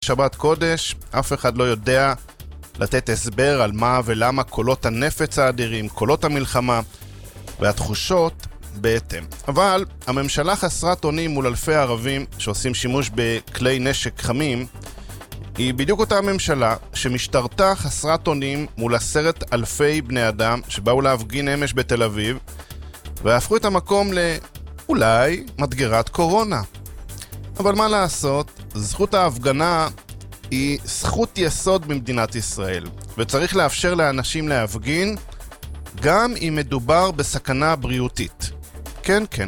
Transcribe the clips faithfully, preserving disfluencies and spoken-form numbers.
שבת קודש, אף אחד לא יודע לתת הסבר על מה ולמה קולות הנפץ האדירים, קולות המלחמה והתחושות בהתאם. אבל הממשלה חסרת אונים מול אלפי ערבים שעושים שימוש בכלי נשק חמים, היא בדיוק אותה הממשלה שמשטרתה חסרת אונים מול עשרת אלפי בני אדם שבאו להפגין אמש בתל אביב והפכו את המקום לאולי מדגרת קורונה. אבל מה לעשות? זכות ההפגנה היא זכות יסוד במדינת ישראל, וצריך לאפשר לאנשים להפגין גם אם מדובר בסכנה בריאותית. כן, כן.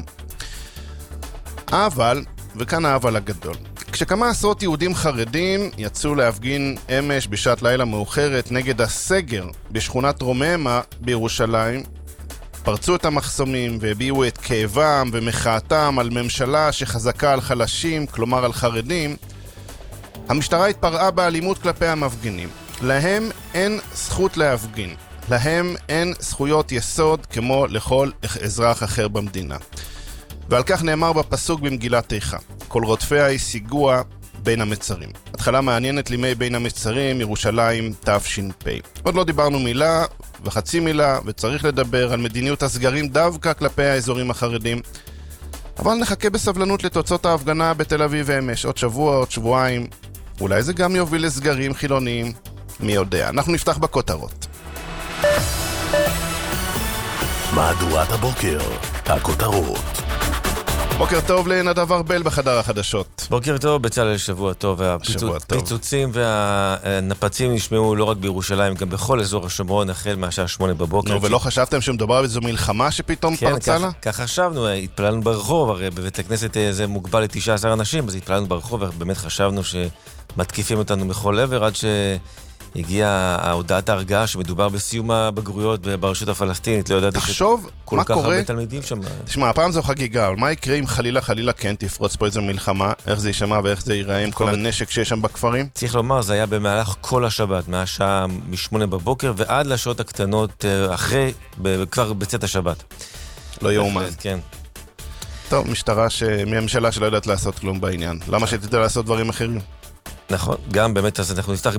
אבל, וכאן האבל הגדול, כשכמה עשרות יהודים חרדים יצאו להפגין אמש בשעת לילה מאוחרת נגד הסגר בשכונת רוממה בירושלים, פרצו את המחסומים והביאו את כאבם ומחאתם על ממשלה שחזקה על חלשים, כלומר על חרדים, המשטרה התפרעה באלימות כלפי המפגינים. להם אין זכות להפגין. להם אין זכויות יסוד כמו לכל אזרח אחר במדינה. ועל כך נאמר בפסוק במגילת איכה: כל רודפיה השיגוה בין המצרים. התחלה מעניינת לימי בין המצרים, ירושלים תש"פ. עוד לא דיברנו מילה וחצי מילה, וצריך לדבר על מדיניות הסגרים דווקא כלפי האזורים החרדים. אבל נחכה בסבלנות לתוצאות ההפגנה בתל אביב אמש, עוד שבוע, עוד שבועיים. אולי זה גם יוביל לסגרים חילוניים, מי יודע. אנחנו נפתח בכותרות. מהדורת הבוקר, הכותרות. בוקר טוב לנדב ארבל בחדר החדשות. בוקר טוב, בצלאל, שבוע טוב. הפיצוצים והנפצים נשמעו לא רק בירושלים, גם בכל אזור השומרון, החל מהשעה שמונה בבוקר. נו, ולא חשבתם שמדובר באיזו מלחמה שפתאום פרצה לה? כן, כך חשבנו, התפללנו ברחוב, הרי בבית הכנסת זה מוגבל ל-תשעה עשר אנשים, אז התפללנו ברחוב, ובאמת חשבנו שמתקיפים אותנו מכל עבר, עד ש... הגיעה ההודעת ההרגעה שמדובר בסיום הבגרויות ברשות הפלסטינית. לא ידעתי תחשוב מה קורה. הרבה תלמידים שם. תשמע, הפעם זו חגיגה, אבל מה יקרה אם חלילה חלילה כן תפרוץ פה איזו מלחמה? איך זה יישמע ואיך זה ייראה עם כל הנשק שיש שם בכפרים? צריך לומר, זה היה במהלך כל השבת, מהשעה משמונה בבוקר ועד לשעות הקטנות אחרי, כבר בצאת השבת. לא יאומן. כן. טוב, משטרה מהממשלה שלא יודעת לעשות כלום בעניין. למה שתדע לעשות דברים אחרים? נכון, גם באמת אז אנחנו נפתח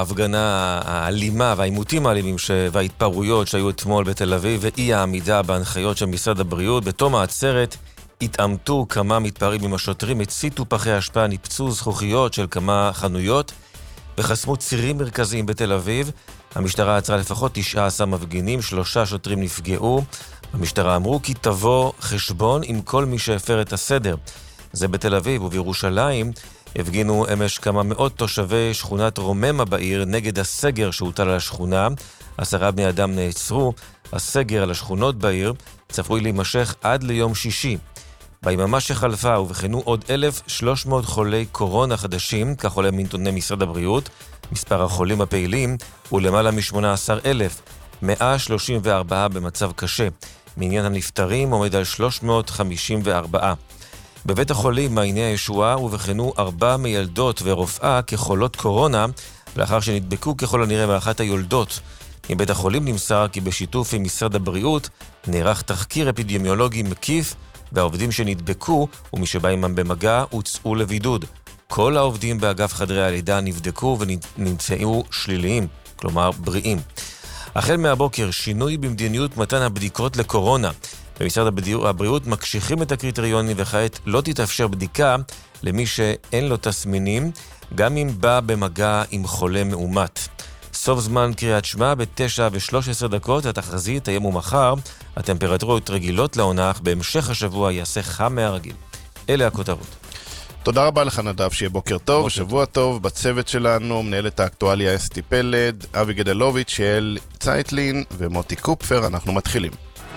בהפגנה האלימה והעימותים האלימים וההתפרעויות שהיו אתמול בתל אביב ואי העמידה בהנחיות של משרד הבריאות. בתום העצרת התעמתו כמה מתפרעים עם השוטרים, הציתו פחי השפעה, ניפצו זכוכיות של כמה חנויות וחסמו צירים מרכזיים בתל אביב. המשטרה עצרה לפחות תשעה עשר מפגינים, שלושה שוטרים נפגעו. המשטרה אמרו כי תבוא חשבון עם כל מי שהפר את הסדר. זה בתל אביב. ובירושלים הפגינו אמש כמה מאות תושבי שכונת רוממה בעיר נגד הסגר שהוטל על השכונה. עשרה בני אדם נעצרו. הסגר על השכונות בעיר צפוי להימשך עד ליום שישי. ביממה שחלפה ובחנו עוד אלף ושלוש מאות חולי קורונה חדשים, כך עולה מנתוני משרד הבריאות. מספר החולים הפעילים הוא למעלה מ-שמונה עשר אלף, מאה שלושים וארבעה במצב קשה. מעניין הנפטרים עומד על שלוש מאות חמישים וארבע. בבית החולים מעייני הישועה ובחנו ארבע מילדות ורופאה כחולות קורונה, לאחר שנדבקו ככל הנראה מאחת היולדות. מבית החולים נמסר כי בשיתוף עם משרד הבריאות נערך תחקיר אפידמיולוגי מקיף, והעובדים שנדבקו ומי שבא עמם במגע הוצאו לבידוד. כל העובדים באגף חדרי הלידה נבדקו ונמצאו שליליים, כלומר בריאים. החל מהבוקר שינוי במדיניות מתן הבדיקות לקורונה. במשרד הבריאות מקשיחים את הקריטריונים וכעת לא תתאפשר בדיקה למי שאין לו תסמינים, גם אם בא במגע עם חולה מאומת. סוף זמן קריאת שמע בתשע ושלוש עשרה דקות, התחזית היום ומחר, הטמפרטורות רגילות לעונה, אך בהמשך השבוע יעשה חם מהרגיל. אלה הכותרות. תודה רבה לך נדב, שיהיה בוקר טוב ושבוע טוב. בצוות שלנו מנהלת האקטואליה אסתי פלד, אבי גדלוביץ', שאל צייטלין ומוטי קופפר. אנחנו מתחילים.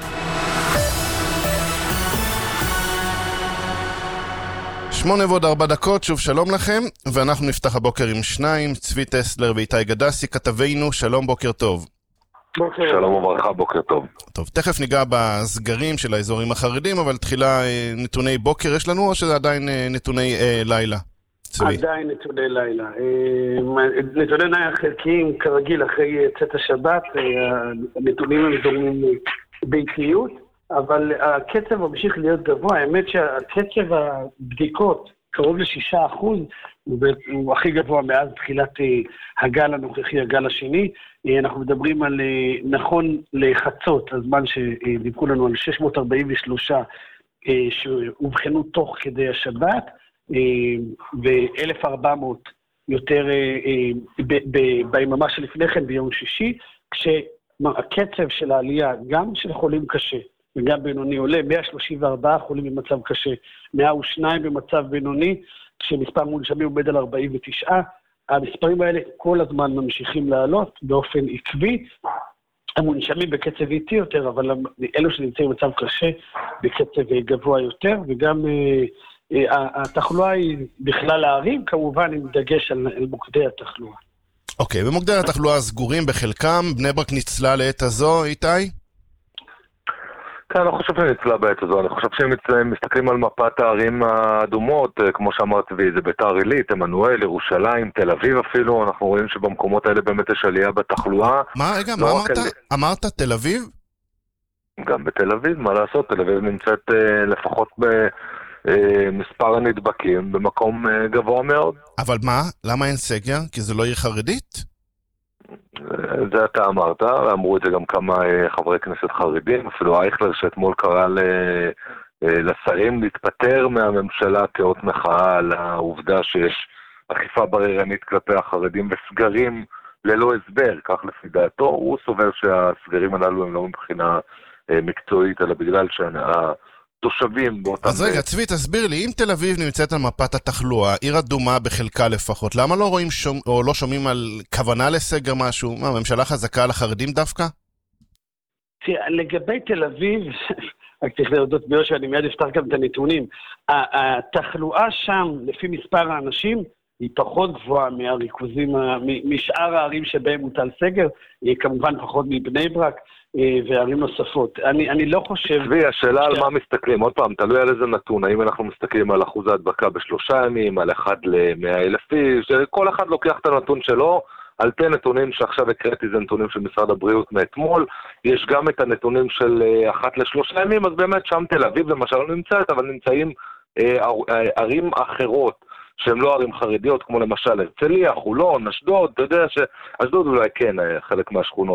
שמונה ועוד ארבע דקות, שוב שלום לכם, ואנחנו נפתח הבוקר עם שניים, צבי טסלר ואיתי גדסי, כתבינו, שלום, בוקר טוב. בוקר. שלום וברכה, בוקר טוב. טוב, תכף ניגע בסגרים של האזורים החרדים, אבל תחילה נתוני בוקר יש לנו, או שזה עדיין נתוני אה, לילה? צבי. עדיין נתוני לילה. אה, נתוני לילה חלקיים, כרגיל, אחרי צאת השבת, אה, הנתונים הם זורמים באיטיות, אבל הקצב ממשיך להיות גבוה. האמת שהקצב הבדיקות קרוב לשישה אחוז, הוא הכי גבוה מאז תחילת הגל הנוכחי, הגל השני. אנחנו מדברים על, נכון לחצות, הזמן שדיווחו לנו על שש מאות ארבעים ושלוש שהובחנו תוך כדי השבת, ו-אלף וארבע מאות יותר ביממה שלפני כן ביום שישי, כשהקצב של העלייה, גם של חולים קשה, וגם בינוני עולה, מאה שלושים וארבעה חולים במצב קשה, מאה ושתיים במצב בינוני, כשמספר מונשמים עומד על ארבעים ותשע, המספרים האלה כל הזמן ממשיכים לעלות באופן עקבי, המונשמים בקצב איטי יותר, אבל אלו שנמצאים במצב קשה בקצב גבוה יותר, וגם uh, uh, התחלואה היא בכלל הערים, כמובן עם דגש על, על מוקדי התחלואה. אוקיי, okay, במוקדי התחלואה סגורים בחלקם, בני ברק ניצלה לעת הזו, איתי? כן, אני לא חושב שניצלה בעת הזו, אני חושב שהם מסתכלים על מפת הערים האדומות, כמו שאמרת, זה ביתר עילית, עמנואל, ירושלים, תל אביב אפילו, אנחנו רואים שבמקומות האלה באמת יש עלייה בתחלואה. מה, רגע, מה אמרת? אל... אמרת תל אביב? גם בתל אביב, מה לעשות, תל אביב נמצאת לפחות במספר הנדבקים במקום גבוה מאוד. אבל מה? למה אין סגר? כי זה לא עיר חרדית? זה אתה אמרת, ואמרו את זה גם כמה חברי כנסת חרדים, אפילו אייכלר שאתמול קרא לשרים להתפטר מהממשלה כאות מחאה על העובדה שיש אכיפה בררנית כלפי החרדים וסגרים ללא הסבר, כך לפי דעתו. הוא סובר שהסגרים הללו הם לא מבחינה מקצועית, אלא בגלל שהתושבים באותם... אז רגע, צבי, תסביר לי, אם תל אביב נמצאת על מפת התחלואה, עיר אדומה בחלקה לפחות, למה לא רואים שום, או לא שומעים על כוונה לסגר משהו? מה, הממשלה חזקה על החרדים דווקא? תראה, לגבי תל אביב, רק צריך להודות ביושר, אני מיד אפתח גם את הנתונים, התחלואה שם, לפי מספר האנשים, היא פחות גבוהה מהריכוזים, משאר הערים שבהם מוטל סגר, היא כמובן פחות מבני ברק, וערים נוספות. אני, אני לא חושב... צבי, השאלה על מה מסתכלים, עוד פעם, תלוי על איזה נתון, האם אנחנו מסתכלים על אחוז ההדבקה בשלושה ימים, על אחד למאה אלף איש, כל אחד לוקח את הנתון שלו, על פי נתונים שעכשיו הקראתי, זה נתונים של משרד הבריאות מאתמול, יש גם את הנתונים של אחת לשלושה ימים, אז באמת שם תל אביב למשל לא נמצאת, אבל נמצאים ערים אחרות, שהן לא ערים חרדיות, כמו למשל הרצליה, חולון, אשדוד, אתה יודע שאשדוד אולי כן, חלק מהשכונות.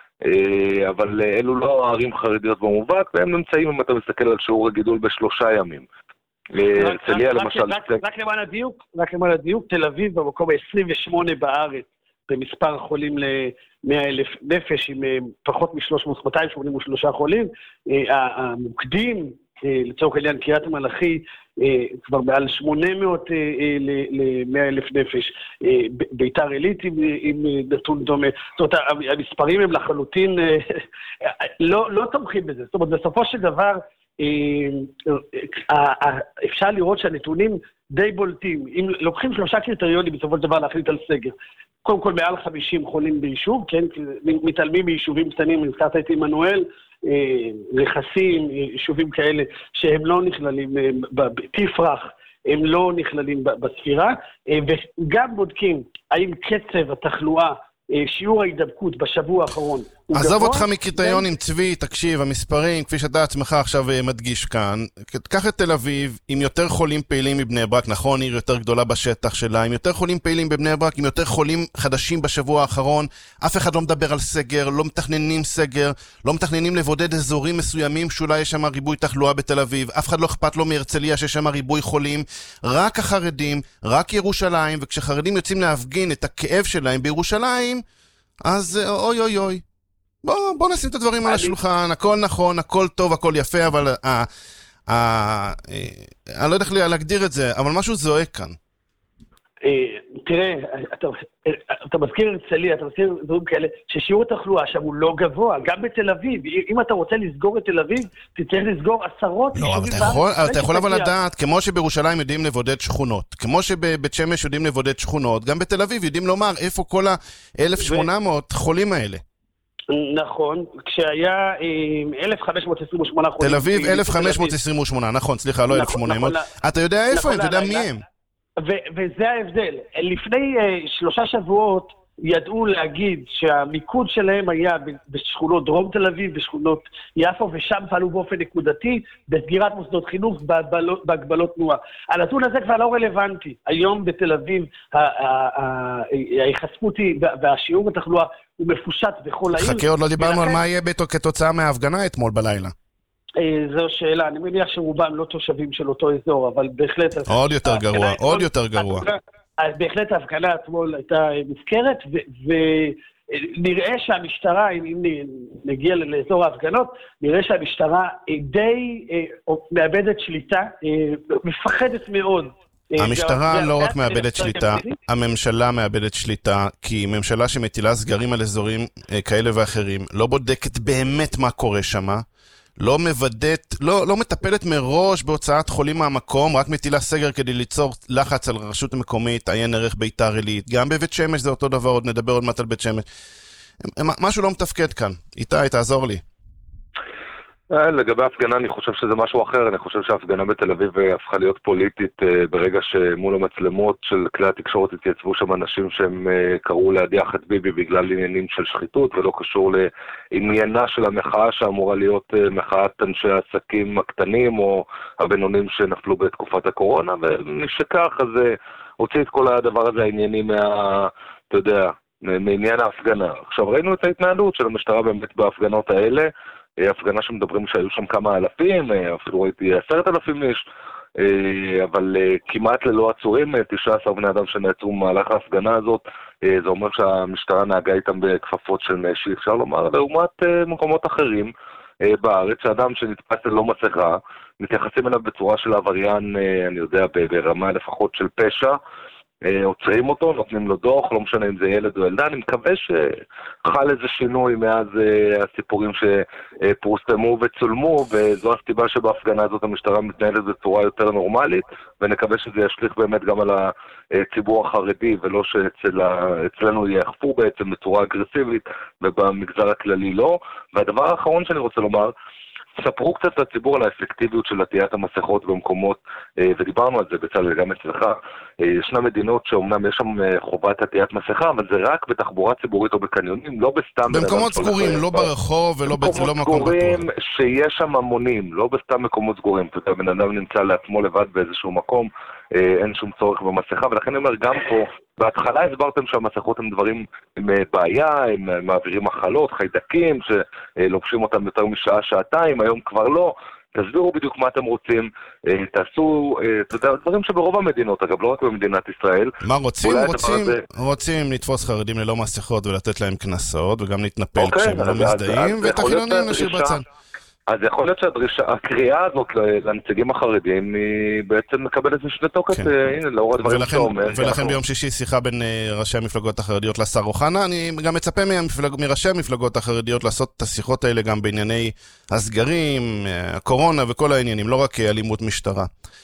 אבל אלו לא ערים חרדיות במובהק, והם נמצאים אם אתה מסתכל על שיעור הגידול בשלושה ימים. הרצליה למשל... רק למען הדיוק, רק למען הדיוק, תל אביב במקום ה-עשרים ושמונה בארץ, במספר חולים ל-מאה אלף נפש, עם פחות מ-שלוש מאות מאתיים שמונים ושלושה חולים, המוקדים, לצורך העניין קריית המלאכי, כבר מעל שמונה מאות ל-מאה אלף נפש, ביתר עילית עם נתון דומה. זאת אומרת, המספרים הם לחלוטין לא תומכים בזה. זאת אומרת, בסופו של דבר, אפשר לראות שהנתונים די בולטים. אם לוקחים שלושה קריטריונים בסופו של דבר להחליט על סגר, קודם כל מעל חמישים חולים ביישוב, כן? מתעלמים ביישובים קטנים, נזכרת את עמנואל, רכסים, יישובים כאלה שהם לא נכללים, תפרח, הם לא נכללים בספירה, וגם בודקים האם קצב התחלואה, שיעור ההידבקות בשבוע האחרון הוא גבוה. עזוב אותך מקריטריונים, צבי, תקשיב, המספרים, כפי שאתה עצמך עכשיו מדגיש כאן, קח את תל אביב עם יותר חולים פעילים מבני ברק, נכון, עיר יותר גדולה בשטח שלה, עם יותר חולים פעילים בבני ברק, עם יותר חולים חדשים בשבוע האחרון, אף אחד לא מדבר על סגר, לא מתכננים סגר, לא מתכננים לבודד אזורים מסוימים שאולי יש שם ריבוי תחלואה בתל אביב, אף אחד לא אכפת לו מהרצליה שיש שם ריבוי חולים, רק החרדים, רק ירושלים, וכשחרדים יוצאים להפגין את הכאב שלהם בירושלים, אז אוי אוי אוי. בוא, בוא נשים את הדברים אני... על השולחן, הכל נכון, הכל טוב, הכל יפה, אבל אה, אה, אה, אני לא יודע איך להגדיר את זה, אבל משהו זועק כאן. תראה, אתה, אתה מזכיר הרצליה, אתה מזכיר דברים כאלה, ששיעור התחלואה שם הוא לא גבוה, גם בתל אביב. אם אתה רוצה לסגור את תל אביב, תצטרך לסגור עשרות. לא, אבל אתה יכול, אתה יכול אבל לדעת, כמו שבירושלים יודעים לבודד שכונות, כמו שבבית שמש יודעים לבודד שכונות, גם בתל אביב יודעים לומר איפה כל ה-אלף ושמונה מאות חולים האלה. נכון, כשהיה אלף חמש מאות עשרים ושמונה חולים. תל אביב אלף חמש מאות עשרים ושמונה, נכון, סליחה, לא אלף ושמונה מאות. אתה יודע איפה הם, אתה יודע מי הם. וזה ההבדל. לפני שלושה שבועות ידעו להגיד שהמיקוד שלהם היה בשכונות דרום תל אביב, בשכונות יפו, ושם פעלו באופן נקודתי, בסגירת מוסדות חינוך, בהגבלות תנועה. הנתון הזה כבר לא רלוונטי. היום בתל אביב, ההיחשפות היא, והשיעור בתחלואה הוא מפושט בכל העיר. חכה, עוד לא דיברנו על מה יהיה כתוצאה מההפגנה אתמול בלילה. זו שאלה, אני מניח שרובם לא תושבים של אותו אזור, אבל בהחלט... עוד יותר גרוע, עוד יותר גרוע. אז בהחלט ההפגנה אתמול הייתה מוזכרת, ונראה שהמשטרה, אם נגיע לאזור ההפגנות, נראה שהמשטרה די מאבדת שליטה, מפחדת מאוד. המשטרה לא רק מאבדת שליטה, הממשלה מאבדת שליטה, כי ממשלה שמטילה סגרים על אזורים כאלה ואחרים, לא בודקת באמת מה קורה שמה, לא מבדאת, לא, לא מטפלת מראש בהוצאת חולים מהמקום, רק מטילה סגר כדי ליצור לחץ על רשות המקומית, עיין ערך ביתר עילית. גם בבית שמש זה אותו דבר, עוד נדבר עוד מעט על בית שמש. משהו לא מתפקד כאן. איתי, תעזור לי. לגבי ההפגנה אני חושב שזה משהו אחר, אני חושב שההפגנה בתל אביב הפכה להיות פוליטית ברגע שמול המצלמות של כלי התקשורת התייצבו שם אנשים שהם קראו להדיח את ביבי בגלל עניינים של שחיתות ולא קשור לעניינה של המחאה שאמורה להיות מחאת אנשי העסקים הקטנים או הבינונים שנפלו בתקופת הקורונה, ומשכך אז הוציא את כל הדבר הזה הענייני מה, אתה יודע, מעניין ההפגנה. עכשיו ראינו את ההתנהלות של המשטרה באמת בהפגנות האלה, הפגנה שמדברים שהיו שם כמה אלפים, אפילו ראיתי עשרת אלפים איש, אבל כמעט ללא עצורים, תשעה עשר בני אדם שנעצרו במהלך ההפגנה הזאת, זה אומר שהמשטרה נהגה איתם בכפפות של נשי, אפשר לומר, לעומת מקומות אחרים בארץ, שאדם שנתפס ללא מסכה, מתייחסים אליו בצורה של עבריין, אני יודע, ברמה לפחות של פשע, עוצרים אותו, נותנים לו דוח, לא משנה אם זה ילד או ילדה, אני מקווה שחל איזה שינוי מאז הסיפורים שפורסמו וצולמו, וזו הסיבה שבהפגנה הזאת המשטרה מתנהלת בצורה יותר נורמלית, ונקווה שזה ישליך באמת גם על הציבור החרדי, ולא שאצלנו יאכפו בעצם בצורה אגרסיבית, ובמגזר הכללי לא. והדבר האחרון שאני רוצה לומר, ספרו קצת לציבור על האפקטיביות של עטיית המסכות במקומות, ודיברנו על זה בצלאל גם אצלך, ישנה מדינות שאומנם יש שם חובת עטיית מסכה, אבל זה רק בתחבורה ציבורית או בקניונים, לא בסתם... במקומות סגורים, לא ברחוב ולא במקום בטוח. במקומות סגורים שיש שם המונים, לא בסתם מקומות סגורים. אתה יודע, בן אדם נמצא לעצמו לבד באיזשהו מקום, אין שום צורך במסכה, ולכן אני אומר גם פה, בהתחלה הסברתם שהמסכות הם דברים עם בעיה, הם מעבירים מחלות, חיידקים, שלובשים אותם יותר משעה, שעתיים, היום כבר לא. תסבירו בדיוק מה אתם רוצים, תעשו, אתה יודע, דברים שברוב המדינות, אגב, לא רק במדינת ישראל. מה רוצים? רוצים, רוצים לתפוס חרדים ללא מסכות ולתת להם כנסות, וגם להתנפל כשהם לא מזדהים, ואת החילונים נשאיר בצד. אז יכול להיות שהקריאה הזאת לנציגים החרדים היא בעצם מקבלת שני תוקף, הנה, לאור הדברים שאומר. ולכן ביום שישי שיחה בין ראשי המפלגות החרדיות לשר אוחנה, אני גם מצפה מראשי המפלגות החרדיות לעשות את השיחות האלה גם בענייני הסגרים, הקורונה וכל העניינים, לא רק אלימות משטרה.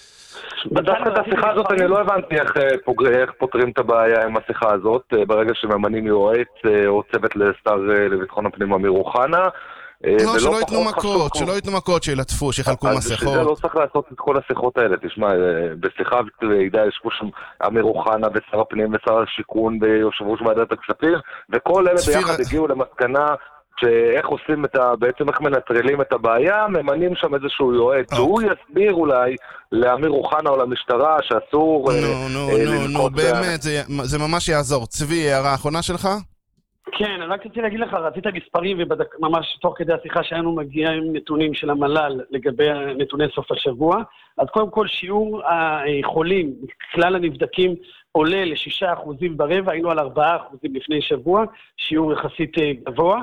בדווקא את השיחה הזאת אני לא הבנתי איך פותרים את הבעיה עם השיחה הזאת, ברגע שממנים יועץ או צוות לשר לביטחון הפנים אמיר אוחנה, לא, שלא ייתנו מכות, שלא ייתנו מכות, שילטפו, שיחלקו מסכות. זה לא צריך לעשות את כל השיחות האלה, תשמע, בשיחה וידע, יש פה שם אמיר אוחנה ושר הפנים ושר השיכון ויושב ראש ועדת הכספים, וכל אלה ביחד הגיעו למסקנה שאיך עושים את ה... בעצם איך מנטרלים את הבעיה, ממנים שם איזשהו יועץ, והוא יסביר אולי לאמיר אוחנה או למשטרה שאסור... נו, נו, נו, נו, באמת, זה ממש יעזור. צבי, הערה האחרונה שלך? כן, אני רק רוצה להגיד לך, רצית מספרים וממש תוך כדי השיחה שהיינו מגיעים נתונים של המל"ל לגבי נתוני סוף השבוע. אז קודם כל שיעור החולים, כלל הנבדקים עולה לשישה אחוזים ברבע, היינו על ארבעה אחוזים לפני שבוע, שיעור יחסית גבוה,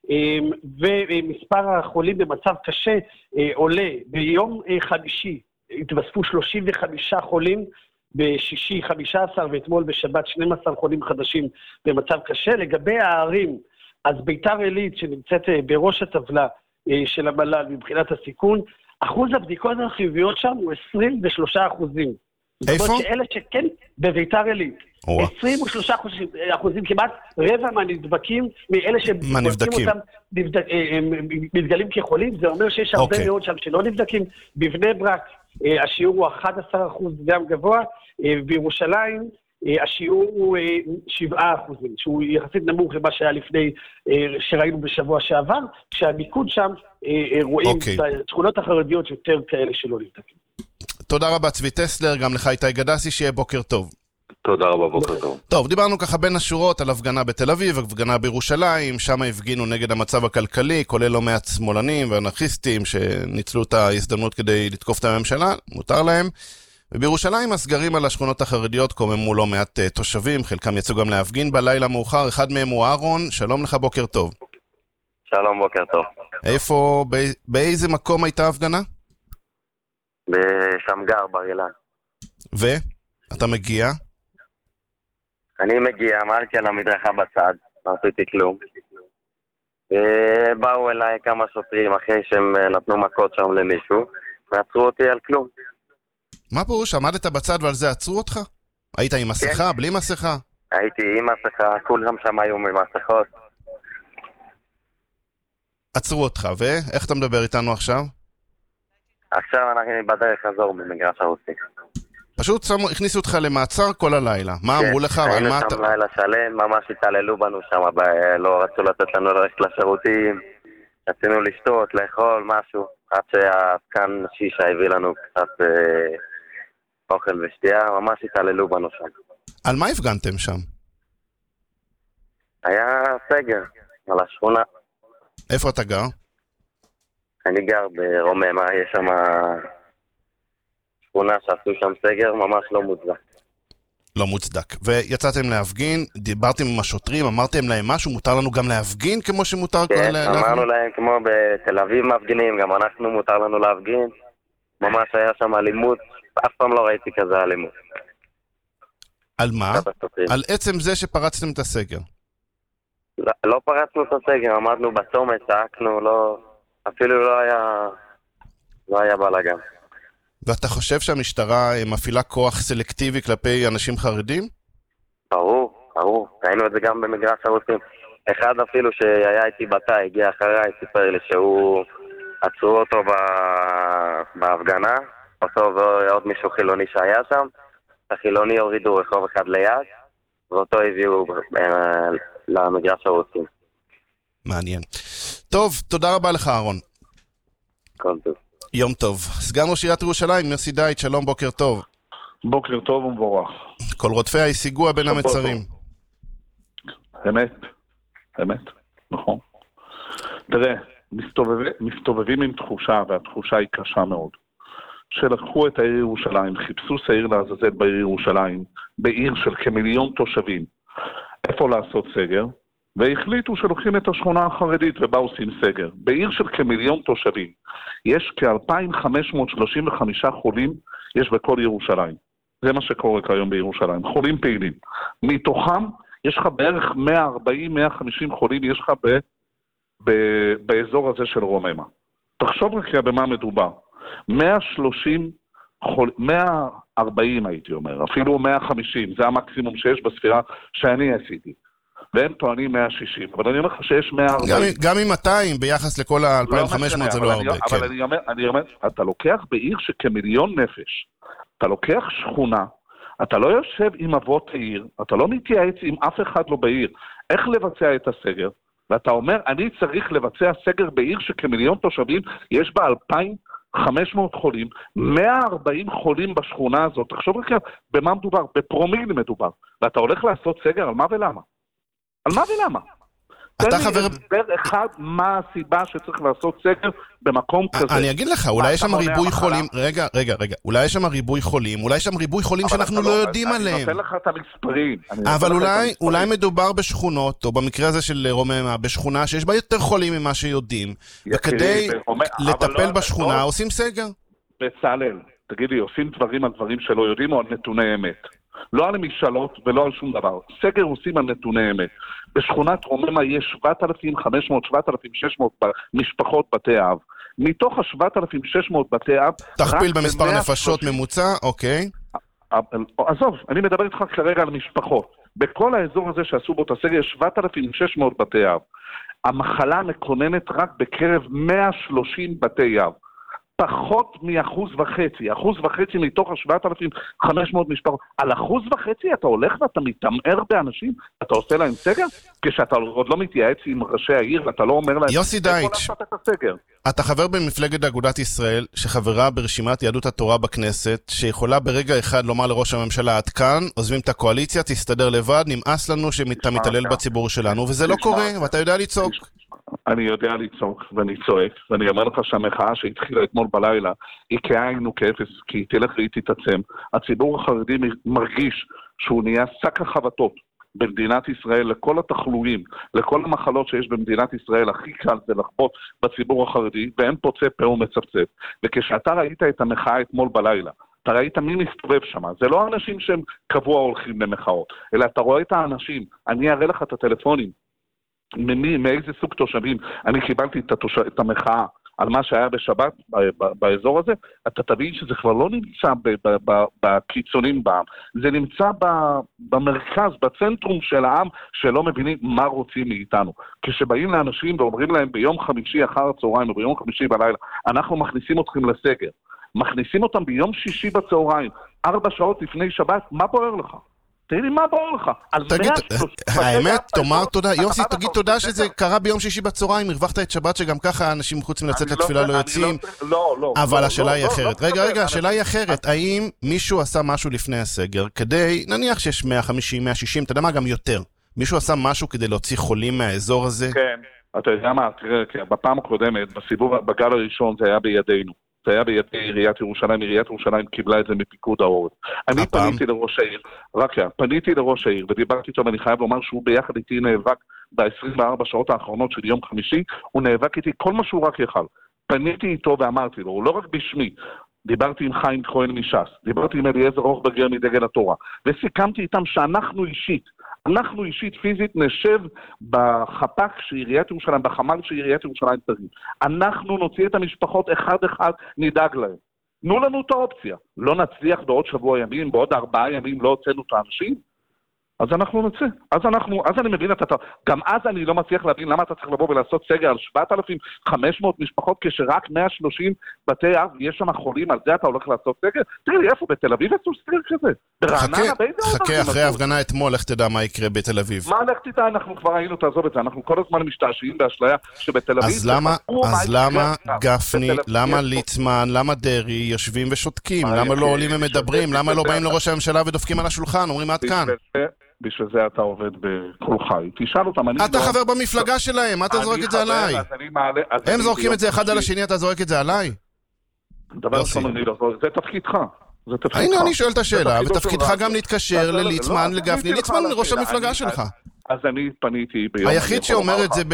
ומספר החולים במצב קשה עולה. ביום חמישי התווספו שלושים וחמישה חולים, בשישי חמישה עשר ואתמול בשבת שנים עשר חולים חדשים במצב קשה. לגבי הערים, אז ביתר עילית שנמצאת בראש הטבלה של המל"ל מבחינת הסיכון, אחוז הבדיקות החיוביות שם הוא עשרים ושלושה אחוזים. איפה? זאת אומרת שאלה שכן בביתר עילית. עשרים ושלושה אחוזים, כמעט רבע מהנדבקים, מאלה שבודקים אותם מתגלים כחולים, זה אומר שיש הרבה מאוד שם שלא נבדקים. בבני ברק השיעור הוא אחד עשר אחוז גם גבוה, בירושלים השיעור הוא שבעה אחוזים, שהוא יחסית נמוך למה שהיה לפני, שראינו בשבוע שעבר, כשהמיקוד שם רואים את השכונות החרדיות יותר כאלה שלא נבדקים. תודה רבה צבי טסלר, גם לך איתי גדסי, שיהיה בוקר טוב. תודה רבה, בוקר טוב. טוב, דיברנו ככה בין השורות על הפגנה בתל אביב, הפגנה בירושלים, שם הפגינו נגד המצב הכלכלי, כולל לא מעט שמאלנים ואנרכיסטים שניצלו את ההזדמנות כדי לתקוף את הממשלה, מותר להם. ובירושלים הסגרים על השכונות החרדיות קוממו לא מעט תושבים, חלקם יצאו גם להפגין בלילה מאוחר, אחד מהם הוא אהרון, שלום לך, בוקר טוב. שלום, בוקר טוב. איפה, באיזה מקום הייתה הפגנה? בשמגר, בר אילן. ואתה מגיע? אני מגיע, אמרתי על המדרכה בצד, לא עשיתי כלום. באו אליי כמה שוטרים אחרי שהם נתנו מכות שם למישהו, ועצרו אותי על כלום. מה פירוש? עמדת בצד ועל זה עצרו אותך? היית עם מסכה, בלי מסכה? הייתי עם מסכה, כולם שם היו ממסכות. עצרו אותך, ואיך אתה מדבר איתנו עכשיו? עכשיו אנחנו בדרך חזור במגרש הרוסי. פשוט שמו, הכניסו אותך למעצר כל הלילה. מה אמרו לך? היינו שם לילה שלם, ממש התעללו בנו שם, לא רצו לתת לנו ללכת לשירותים, רצינו לשתות, לאכול, משהו, עד שהסקן שישה הביא לנו קצת אוכל ושתייה, ממש התעללו בנו שם. על מה הפגנתם שם? היה סגר, על השכונה. איפה אתה גר? אני גר ברוממה, יש שם שכונה שעשו שם סגר, ממש לא מוצדק. לא מוצדק. ויצאתם להפגין, דיברתם עם השוטרים, אמרתם להם משהו, מותר לנו גם להפגין כמו שמותר? כן, לה... אמרנו להם כמו בתל אביב מפגינים, גם אנחנו מותר לנו להפגין. ממש היה שם אלימות, אף פעם לא ראיתי כזה אלימות. על מה? על עצם זה שפרצתם את הסגר. לא, לא פרצנו את הסגר, עמדנו בצומת, צעקנו, לא... אפילו לא היה, לא היה בלגן. ואתה חושב שהמשטרה מפעילה כוח סלקטיבי כלפי אנשים חרדים? ברור, ברור. ראינו את זה גם במגרש הרוסים. אחד אפילו שהיה איתי בתא, הגיע אחריי, סיפר לי שהוא עצרו אותו בהפגנה, אותו ועוד מישהו חילוני שהיה שם. החילוני הורידו רחוב אחד ליד, ואותו הביאו למגרש הרוסים. מעניין. טוב, תודה רבה לך אהרון. כל טוב. יום טוב. סגן ראש עיריית ירושלים, יוסי דייט, שלום, בוקר טוב. בוקר טוב ומבורך. כל רודפי ההיסיגוע בין המצרים. אמת, אמת, נכון. תראה, מסתובב, מסתובבים עם תחושה, והתחושה היא קשה מאוד, שלקחו את העיר ירושלים, חיפשו שעיר לעזאזל בעיר ירושלים, בעיר של כמיליון תושבים, איפה לעשות סגר, והחליטו שלוקחים את השכונה החרדית ובה עושים סגר. בעיר של כמיליון תושבים יש כ-אלפיים וחמש מאות שלושים וחמישה חולים יש בכל ירושלים. זה מה שקורה כיום בירושלים, חולים פעילים. מתוכם יש לך בערך מאה ארבעים עד מאה וחמישים חולים יש לך ב- ב- באזור הזה של רוממה. תחשוב רק במה מדובר. מאה ושלושים חול... מאה וארבעים הייתי אומר, אפילו מאה וחמישים, זה המקסימום שיש בספירה שאני עשיתי. והם טוענים מאה ושישים, אבל אני אומר לך שיש מאה וארבעים. גם, גם עם מאתיים ביחס לכל ה-אלפיים וחמש מאות זה לא הרבה. אבל אני אומר, אני אומר, אתה לוקח בעיר שכמיליון נפש, אתה לוקח שכונה, אתה לא יושב עם אבות העיר, אתה לא מתייעץ עם אף אחד לא בעיר, איך לבצע את הסגר, ואתה אומר, אני צריך לבצע סגר בעיר שכמיליון תושבים, יש בה אלפיים וחמש מאות חולים, מאה וארבעים חולים בשכונה הזאת, תחשוב רק במה מדובר, בפרומיל מדובר, ואתה הולך לעשות סגר, על מה ולמה? על מה ולמה? אתה חבר... תן לי הסבר אחד מה הסיבה שצריך לעשות סגר במקום כזה. אני אגיד לך, אולי יש שם ריבוי חולים, רגע, רגע, רגע, אולי יש שם ריבוי חולים, אולי יש שם ריבוי חולים שאנחנו לא יודעים עליהם. אני נותן לך את המספרים. אבל אולי מדובר בשכונות, או במקרה הזה של רוממה, בשכונה שיש בה יותר חולים ממה שיודעים, וכדי לטפל בשכונה עושים סגר. בצלאל, תגיד לי, עושים דברים על דברים שלא יודעים או על נתוני אמת? לא על משאלות ולא על שום דבר. סגר עושים על נתוני אמת. בשכונת רוממה יש שבעת אלפים וחמש מאות שבעת אלפים ושש מאות משפחות בתי אב. מתוך ה-שבעת אלפים ושש מאות בתי אב... תכפיל במספר נפשות ממוצע, אוקיי. עזוב, אני מדבר איתך כרגע על משפחות. בכל האזור הזה שעשו בו את הסגר יש שבעת אלפים ושש מאות בתי אב. המחלה מקוננת רק בקרב מאה ושלושים בתי אב. פחות מאחוז וחצי, אחוז וחצי מתוך ה-שבעת אלפים וחמש מאות משפחות. על אחוז וחצי אתה הולך ואתה מתאמר באנשים, אתה עושה להם סגר? כשאתה עוד לא מתייעץ עם ראשי העיר, ואתה לא אומר להם... יוסי דייטש, אתה חבר במפלגת אגודת ישראל, שחברה ברשימת יהדות התורה בכנסת, שיכולה ברגע אחד לומר לראש הממשלה, עד כאן, עוזבים את הקואליציה, תסתדר לבד, נמאס לנו שאתה מתעלל בציבור שלנו, וזה לא קורה, ואתה יודע לצעוק. אני יודע לצעוק ואני צועק, ואני אומר לך שהמחאה שהתחילה אתמול בלילה היא כאין וכאפס, כי היא תלך והיא תתעצם. הציבור החרדי מרגיש שהוא נהיה שק החבטות במדינת ישראל לכל התחלואים, לכל המחלות שיש במדינת ישראל. הכי קל זה לחבוט בציבור החרדי, ואין פוצה פה ומצפצף. וכשאתה ראית את המחאה אתמול בלילה, אתה ראית מי מסתובב שם, זה לא האנשים שהם קבוע הולכים למחאות, אלא אתה רואה את האנשים, אני אראה לך את הטלפונים, ממי, מאיזה סוג תושבים, אני קיבלתי את, התוש... את המחאה על מה שהיה בשבת ב... ב... באזור הזה, אתה תבין שזה כבר לא נמצא ב... ב... ב... בקיצונים בעם, זה נמצא ב... במרכז, בצנטרום של העם, שלא מבינים מה רוצים מאיתנו. כשבאים לאנשים ואומרים להם ביום חמישי אחר הצהריים, או ביום חמישי בלילה, אנחנו מכניסים אתכם לסגר, מכניסים אותם ביום שישי בצהריים, ארבע שעות לפני שבת, מה בוער לך? תראי לי מה בוער לך? תגיד, האמת, תאמר תודה, יוסי, תגיד תודה שזה קרה ביום שישי בצהריים, הרווחת את שבת שגם ככה אנשים חוץ מלצאת לתפילה לא יוצאים, אבל השאלה היא אחרת. רגע, רגע, השאלה היא אחרת, האם מישהו עשה משהו לפני הסגר, כדי, נניח שיש מאה וחמישים, מאה ושישים, אתה יודע מה, גם יותר, מישהו עשה משהו כדי להוציא חולים מהאזור הזה? כן, אתה יודע מה, תראה, בפעם הקודמת, בסיבוב, בגל הראשון זה היה בידינו. זה היה בידי עיריית ירושלים, עיריית ירושלים קיבלה את זה מפיקוד העורף. אני פניתי לראש העיר, רק יא, פניתי לראש העיר, ודיברתי איתו, ואני חייב לומר שהוא ביחד איתי נאבק ב-עשרים וארבע שעות האחרונות של יום חמישי, הוא נאבק איתי כל מה שהוא רק יכל. פניתי איתו ואמרתי לו, לא רק בשמי, דיברתי עם חיים כהן מש"ס, דיברתי עם אליעזר הוכברגר מדגל התורה, וסיכמתי איתם שאנחנו אישית, אנחנו אישית פיזית נשב בחפ"ק של עיריית ירושלים, בחמ"ל של עיריית ירושלים תרים. אנחנו נוציא את המשפחות אחד אחד, נדאג להם. תנו לנו את האופציה. לא נצליח בעוד שבוע ימים, בעוד ארבעה ימים לא הוצאנו את האנשים, אז אנחנו נצא. אז אנחנו, אז אני מבין את אתה, גם אז אני לא מצליח להבין למה אתה צריך לבוא ולעשות סגר על שבעת אלפים וחמש מאות משפחות, כשרק מאה ושלושים בתי אב, יש שם חולים, על זה אתה הולך לעשות סגר? תראי לי, איפה? בתל אביב עשו סגר כזה? ברעננה, באיזה עוד? חכה, אחרי ההפגנה אתמול, לך תדע מה יקרה בתל אביב. מה לך תדע? אנחנו כבר היינו, תעזוב את זה, אנחנו כל הזמן משתעשעים באשליה שבתל אביב... אז למה, אז למה גפני, למה ליצמן, למה דרי יושבים ושותקים? למה לא עולים ומדברים? למה לא באים לראש הממשלה ודופקים על השולחן? אומרים עד כאן. בשביל זה אתה עובד בכל חי. תשאל אותם, אני... אתה חבר במפלגה שלהם, מה אתה זורק את זה עליי? הם זורקים את זה אחד על השני, אתה זורק את זה עליי? דבר ראשון, אני לא זורק, זה תפקידך. הנה, אני שואל את השאלה, ותפקידך גם להתקשר לליצמן, לגפני, ליצמן ראש המפלגה שלך. אז אני פניתי ביום... היחיד שאומר את זה,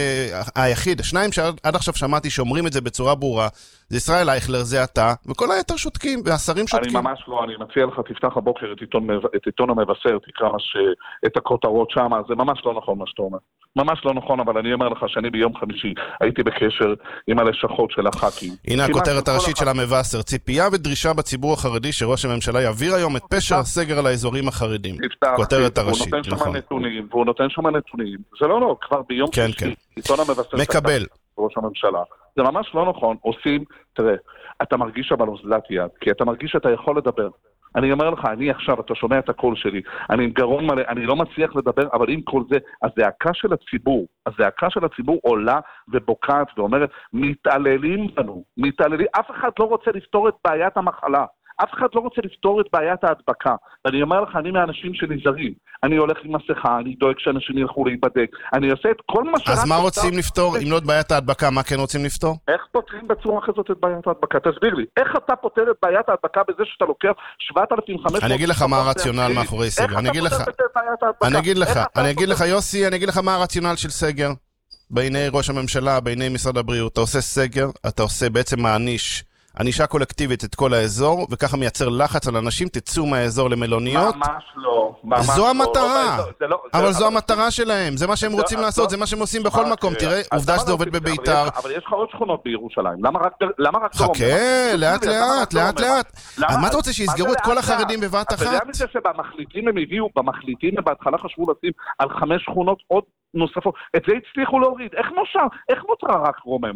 היחיד, השניים שעד עכשיו שמעתי שאומרים את זה בצורה ברורה, זה ישראל אייכלר, זה אתה, וכל היתר שותקים, והשרים שותקים. אני ממש לא, אני מציע לך, תפתח הבוקר את עיתון המבשר, תקרא את הכותרות שם, זה ממש לא נכון מה שאתה אומר. ממש לא נכון, אבל אני אומר לך שאני ביום חמישי הייתי בקשר עם הלשכות של הח"כים. הנה הכותרת הראשית של המבשר, ציפייה ודרישה בציבור החרדי שראש הממשלה יעביר היום את פשר הסגר על האזורים החרדים. כותרת הראשית, נכון. והוא נותן שם נתונים. זה לא לא, כבר ביום כן, שישי, כן. עיתון המבשר מקבל. ראש הממשלה. זה ממש לא נכון. עושים, תראה, אתה מרגיש אבל אוזלת יד, כי אתה מרגיש שאתה יכול לדבר. אני אומר לך, אני עכשיו, אתה שומע את הקול שלי, אני עם גרון מלא, אני לא מצליח לדבר, אבל עם כל זה, הזעקה של הציבור, הזעקה של הציבור עולה ובוקעת ואומרת, מתעללים בנו, מתעללים, אף אחד לא רוצה לפתור את בעיית המחלה. אף אחד לא רוצה לפתור את בעיית ההדבקה. ואני אומר לך, אני מהאנשים שנזהרים. אני הולך עם מסכה, אני דואג שאנשים ילכו להיבדק. אני עושה את כל מה שרק... אז מה רוצים לפתור? אם לא את בעיית ההדבקה, מה כן רוצים לפתור? איך פותרים בצורה כזאת את בעיית ההדבקה? תסביר לי. איך אתה פותר את בעיית ההדבקה בזה שאתה לוקח שבעת אלפים וחמש מאות... אני אגיד לך מה הרציונל מאחורי סגר. אני אגיד לך... אני אגיד לך, אני אגיד לך, יוסי, אני אגיד לך מה הרציונל של סגר. בעיני ראש הממשלה, בעיני משרד הבריאות. אתה עושה סגר, אתה עושה בעצם מעניש. ענישה קולקטיבית את כל האזור, וככה מייצר לחץ על אנשים, תצאו מהאזור למלוניות. ממש לא. ממש זו לא. המטרה. לא, זה לא, אבל זה, זו אבל... המטרה שלהם, זה מה שהם רוצים זה, לעשות, לא... זה מה שהם עושים בכל מקום. תראה, עובדה שזה עובד בביתר. אבל יש לך עוד שכונות בירושלים. למה רק... למה רק חכה, לאט לאט, לאט לאט. מה אתה רוצה, שיסגרו את כל החרדים בבת אחת? אתה יודע מזה שבמחליטים הם הביאו, במחליטים הם בהתחלה חשבו לשים על חמש שכונות עוד נוספות. את זה הצליחו להוריד. איך נוצרה רק רוממה?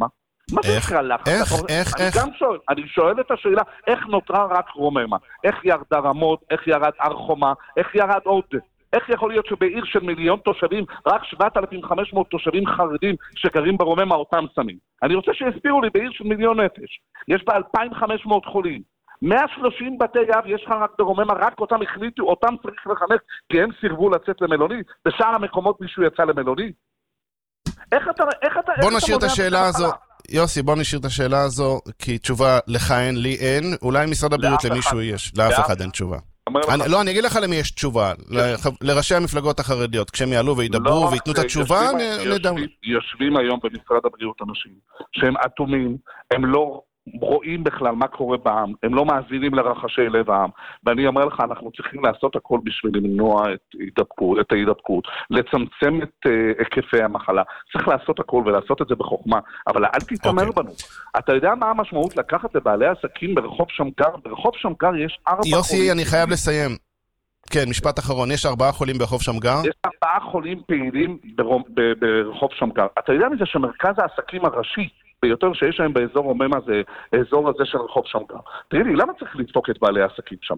מה זה נקרא לחץ? איך, איך, אני איך? גם שואל, אני שואל את השאלה, איך נותרה רק רוממה? איך ירדה רמות? איך ירד הר חומה? איך ירד עוד? איך יכול להיות שבעיר של מיליון תושבים, רק שבעת אלפים וחמש מאות תושבים חרדים שגרים ברוממה אותם שמים? אני רוצה שיסבירו לי, בעיר של מיליון נפש, יש בה אלפיים וחמש מאות חולים, מאה ושלושים בתי אב יש לך רק ברוממה, רק אותם החליטו, אותם צריך לחנך, כי הם סירבו לצאת למלונית, בשאר המקומות מישהו יצא למלונית. איך אתה, איך אתה, בוא איך נשאיר אתה את השאלה הזו, יוסי, בוא נשאיר את השאלה הזו, כי תשובה לך אין, לי אין, אולי משרד הבריאות למישהו יש, לאף אחד אין תשובה. אני, לא, אני אגיד לך למי יש תשובה, לח, לראשי המפלגות החרדיות, כשהם יעלו וידברו לא, ויתנו את התשובה, יושבים, נדע. יושבים, יושבים היום במשרד הבריאות אנשים שהם אטומים, הם לא רואים בכלל מה קורה בעם, הם לא מאזינים לרחשי לב העם, ואני אומר לך, אנחנו צריכים לעשות הכל בשביל למנוע את ההידבקות, את ההידבקות, לצמצם את uh, היקפי המחלה, צריך לעשות הכל ולעשות את זה בחוכמה, אבל אל תתאמר okay. בנו. אתה יודע מה המשמעות לקחת לבעלי עסקים ברחוב שמגר? ברחוב שמגר יש ארבע חולים. יוסי, אני חייב לסיים. כן, משפט אחרון, יש ארבעה חולים ברחוב שמגר? יש ארבעה חולים פעילים ברחוב שמגר. אתה יודע מזה שמרכז העסקים הראשי ביותר שיש להם באזור רוממה זה האזור הזה של רחוב שמגר. תראי לי, למה צריך לדפוק את בעלי העסקים שם?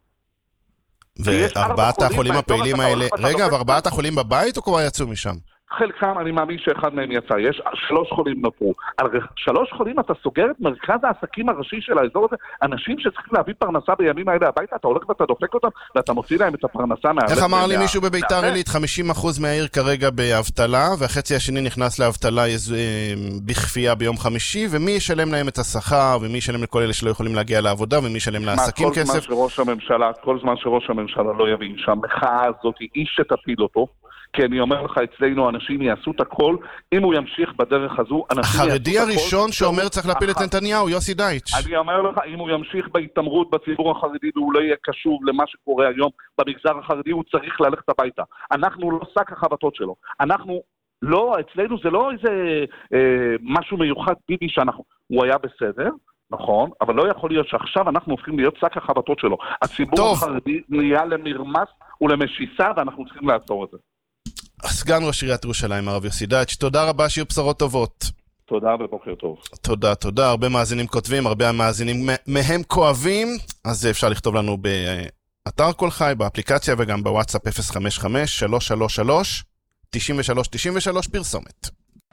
וארבעת החולים הפעילים האלה, רגע, וארבעת החולים בבית או כבר יצאו משם? חלקם, אני מאמין שאחד מהם יצא, יש שלוש חולים נותרו. על שלוש חולים אתה סוגר את מרכז העסקים הראשי של האזור הזה, אנשים שצריכים להביא פרנסה בימים האלה הביתה, אתה הולך ואתה דופק אותם, ואתה מוציא להם את הפרנסה מהלב. איך אמר לי מישהו בביתר עילית, חמישים אחוז מהעיר כרגע באבטלה, והחצי השני נכנס לאבטלה בכפייה ביום חמישי, ומי ישלם להם את השכר, ומי ישלם לכל אלה שלא יכולים להגיע לעבודה, ומי ישלם לעסקים כסף? כל זמן שראש הממשלה, כל זמן שראש הממשלה לא יבין שהמחאה הזאת היא איש שתפיל אותו, כי אני אומר לך, אצלנו אנשים יעשו את הכל, אם הוא ימשיך בדרך הזו, אנשים יעשו את הכל. החרדי הראשון שאומר צריך להפיל את נתניהו, יוסי דייטש. אני אומר לך, אם הוא ימשיך בהתאמרות בציבור החרדי, והוא לא יהיה קשוב למה שקורה היום במגזר החרדי, הוא צריך ללכת הביתה. אנחנו לא שק החבטות שלו. אנחנו, לא, אצלנו זה לא איזה אה, משהו מיוחד ביבי שאנחנו, הוא היה בסדר, נכון, אבל לא יכול להיות שעכשיו אנחנו הופכים להיות שק החבטות שלו. הציבור טוב. החרדי נהיה למרמס ולמשיסה, ואנחנו צריכים לעצור את זה. סגן ראש עיריית ירושלים, הרב יוסי דייטש, תודה רבה, שיהיו בשורות טובות. תודה ובוקר טוב. תודה, תודה. הרבה מאזינים כותבים, הרבה מאזינים מהם כואבים, אז אפשר לכתוב לנו באתר כל חי, באפליקציה וגם בוואטסאפ אפס חמש חמש שלוש שלוש שלוש תשעים ושלוש תשעים ושלוש פרסומת.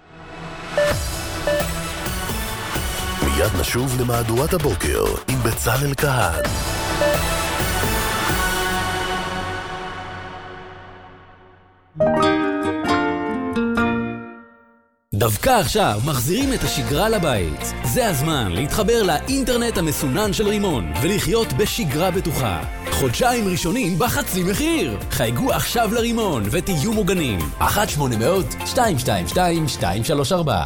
מיד נשוב למהדורת הבוקר עם בצלאל כהן. דווקא עכשיו מחזירים את השגרה לבית. זה הזמן להתחבר לאינטרנט המסונן של רימון ולחיות בשגרה בטוחה. חודשיים ראשונים בחצי מחיר. חייגו עכשיו לרימון ותהיו מוגנים. אחת שמונה מאות שתיים שתיים שתיים שתיים שלוש ארבע.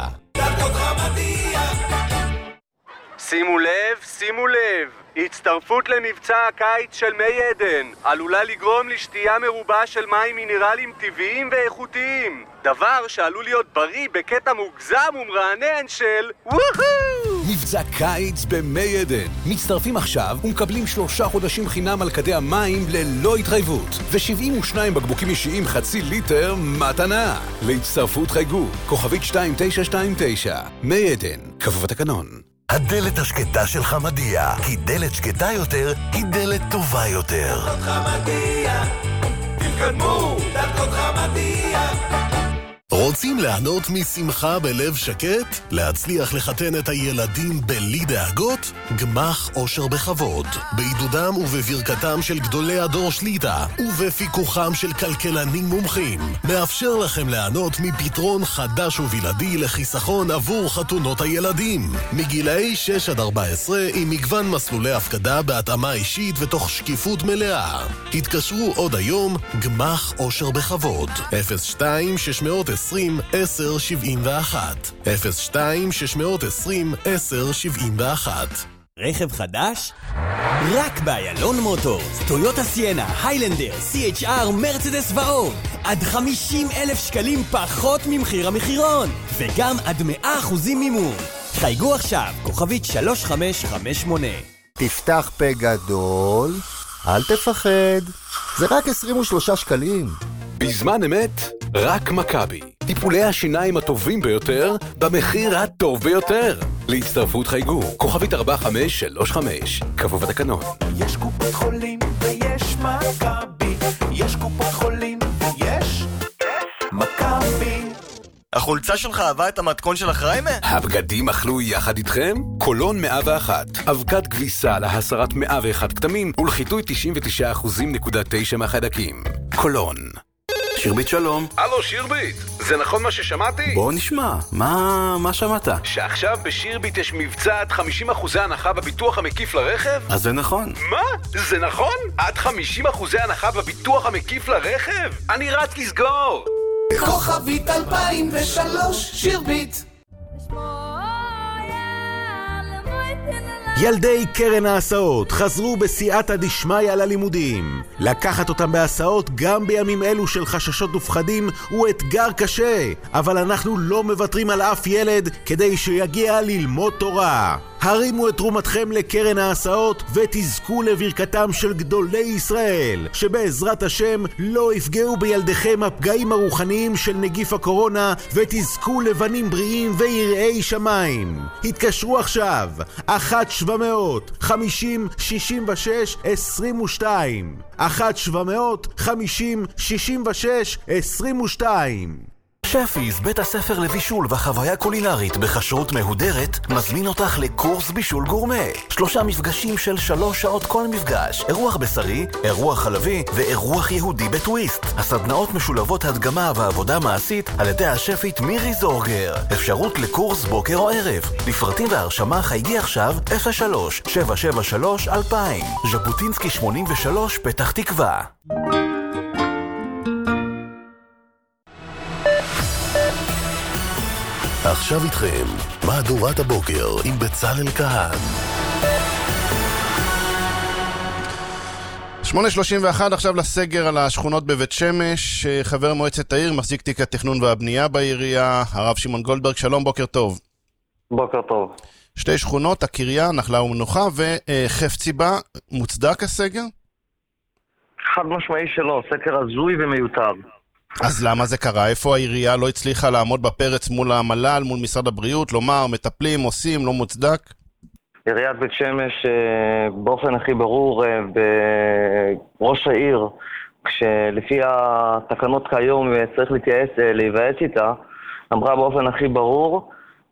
שימו לב, שימו לב. הצטרפות למבצע הקיץ של מי עדן עלולה לגרום לשתייה מרובה של מים מינרלים טבעיים ואיכותיים, דבר שעלול להיות בריא בקטע מוגזם ומרענן של וואו! מבצע קיץ במי עדן. מצטרפים עכשיו ומקבלים שלושה חודשים חינם על כדי המים ללא התחייבות, ו-שבעים ושניים בקבוקים אישיים חצי ליטר מתנה. להצטרפות חייגו כוכבית שתיים תשע שתיים תשע. מי עדן, כפוף התקנון. הדלת השקטה של חמדיה, כי דלת שקטה יותר היא דלת טובה יותר. דלתות חמדיה, תתקדמו, דלתות חמדיה. רוצים ליהנות משמחה בלב שקט? להצליח לחתן את הילדים בלי דאגות? גמח אושר בכבוד. בעידודם ובברכתם של גדולי הדור שליטה, ובפיקוחם של כלכלנים מומחים, מאפשר לכם ליהנות מפתרון חדש ובלעדי לחיסכון עבור חתונות הילדים. מגילאי שש עד ארבע עשרה עם מגוון מסלולי הפקדה בהתאמה אישית ותוך שקיפות מלאה. התקשרו עוד היום, גמח אושר בכבוד. אפס שתיים שש עשרים עשר שבעים ואחת אפס שתיים שש עשרים עשר שבעים ואחת. רכב חדש? רק באיילון מוטורס. טויוטה סיינה, היילנדר, סי אייץ' אר, מרצדס ועוד. עד חמישים אלף שקלים פחות ממחיר המחירון. וגם עד מאה אחוזים מימון. חייגו עכשיו, כוכבית שלוש חמש חמש שמונה. תפתח פה גדול, אל תפחד. זה רק עשרים ושלושה שקלים. בזמן אמת, רק מכבי. טיפולי השיניים הטובים ביותר במחיר הטוב ביותר. להצטרפות חייגו, כוכבית ארבע חמש שלוש חמש, כפוף התקנון. יש קופות חולים ויש מכבי, יש קופות חולים ויש מכבי. החולצה שלך אהבה את המתכון של החריימה? הבגדים אכלו יחד איתכם? קולון מאה ואחת, אבקת כביסה להסרת מאה ואחת כתמים ולחיטוי תשעים ותשע אחוז נקודה תשע מהחיידקים. קולון. שירבית שלום. הלו שירבית, זה נכון מה ששמעתי? בוא נשמע, מה, מה שמעת? שעכשיו בשירבית יש מבצע עד חמישים אחוז הנחה בביטוח המקיף לרכב? אז זה נכון. מה? זה נכון? עד חמישים אחוז הנחה בביטוח המקיף לרכב? אני רץ לסגור! כוכבית אלפיים ושלוש שירבית. ילדי קרן ההסעות חזרו בסייעתא דשמיא ללימודים. לקחת אותם בהסעות גם בימים אלו של חששות ופחדים הוא אתגר קשה, אבל אנחנו לא מוותרים על אף ילד כדי שיגיע ללמוד תורה. הרימו את תרומתכם לקרן ההסעות ותזכו לברכתם של גדולי ישראל, שבעזרת השם לא יפגעו בילדיכם הפגעים הרוחניים של נגיף הקורונה ותזכו לבנים בריאים ויראי שמיים. התקשרו עכשיו אחת שבע מאות חמישים שישים ושש עשרים ושתיים אחת שבע מאות חמישים שישים ושש עשרים ושתיים. שפיס, בית הספר לבישול וחוויה קולינרית בכשרות מהודרת, מזמין אותך לקורס בישול גורמה. שלושה מפגשים של שלוש שעות כל מפגש. אירוח בשרי, אירוח חלבי ואירוח יהודי בטוויסט. הסדנאות משולבות הדגמה ועבודה מעשית על ידי השפית מירי זורגר. אפשרות לקורס בוקר או ערב. לפרטים והרשמה חייגי עכשיו אפס שלוש שבע שבע שלוש אלפיים. ז'בוטינסקי שמונים ושלוש פתח תקווה. עכשיו איתכם, מהדורת הבוקר עם בצלאל כהן. שמונה שלושים ואחת עכשיו לסגר על השכונות בבית שמש. חבר מועצת העיר, מחזיק תיק התכנון והבנייה בעירייה, הרב שמעון גולדברג, שלום, בוקר טוב. בוקר טוב. שתי שכונות, הקריה, נחלה ומנוחה וחפציבה, מוצדק הסגר? חד משמעי שלא, סקר הזוי ומיותר. אז למה זה קרה? איפה העירייה לא הצליחה לעמוד בפרץ מול המל"ל, מול משרד הבריאות, לומר, מטפלים, עושים, לא מוצדק? עיריית בית שמש באופן הכי ברור בראש העיר, כשלפי התקנות כיום צריך להתייעץ, להיוועץ איתה, אמרה באופן הכי ברור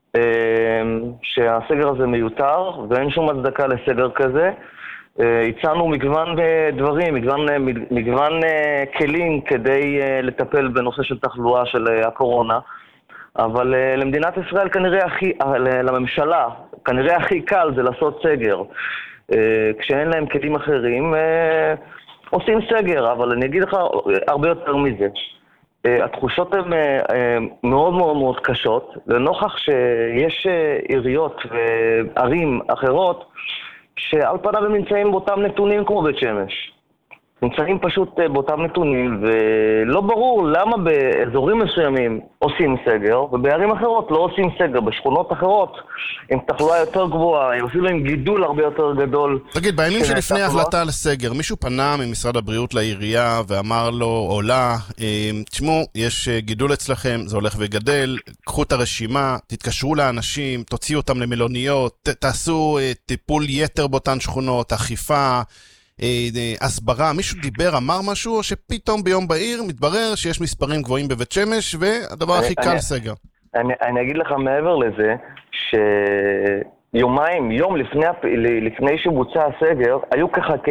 שהסגר הזה מיותר ואין שום הצדקה לסגר כזה. הצענו מגוון דברים, מגוון, מגוון כלים כדי לטפל בנושא של תחלואה של הקורונה, אבל למדינת ישראל כנראה הכי, לממשלה, כנראה הכי קל זה לעשות סגר. כשאין להם כלים אחרים, עושים סגר, אבל אני אגיד לך הרבה יותר מזה. התחושות הן מאוד מאוד מאוד קשות, לנוכח שיש עיריות וערים אחרות, שעל פניו הם נמצאים באותם נתונים כמו בית שמש. נמצאים פשוט באותם נתונים, ולא ברור למה באזורים מסוימים עושים סגר, ובערים אחרות לא עושים סגר, בשכונות אחרות עם תחלואה יותר גבוהה, אפילו עם גידול הרבה יותר גדול. תגיד, בימים שלפני ההחלטה על סגר, מישהו פנה ממשרד הבריאות לעירייה ואמר לו, עולה, תשמעו, יש גידול אצלכם, זה הולך וגדל, קחו את הרשימה, תתקשרו לאנשים, תוציאו אותם למלוניות, תעשו טיפול יתר באותן שכונות, אכיפה, הסברה, מישהו דיבר, אמר משהו, או שפתאום ביום בעיר מתברר שיש מספרים גבוהים בבית שמש, והדבר הכי קל סגר? אני, אני אגיד לך מעבר לזה, שיומיים, יום לפני, לפני שבוצע הסגר, היו ככה כ...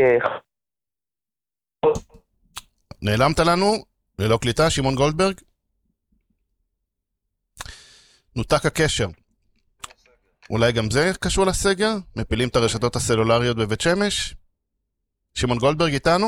נעלמת לנו? ללא קליטה, שמעון גולדברג? נותק הקשר. אולי גם זה קשור לסגר? מפילים את הרשתות הסלולריות בבית שמש? שמעון גולדברג איתנו?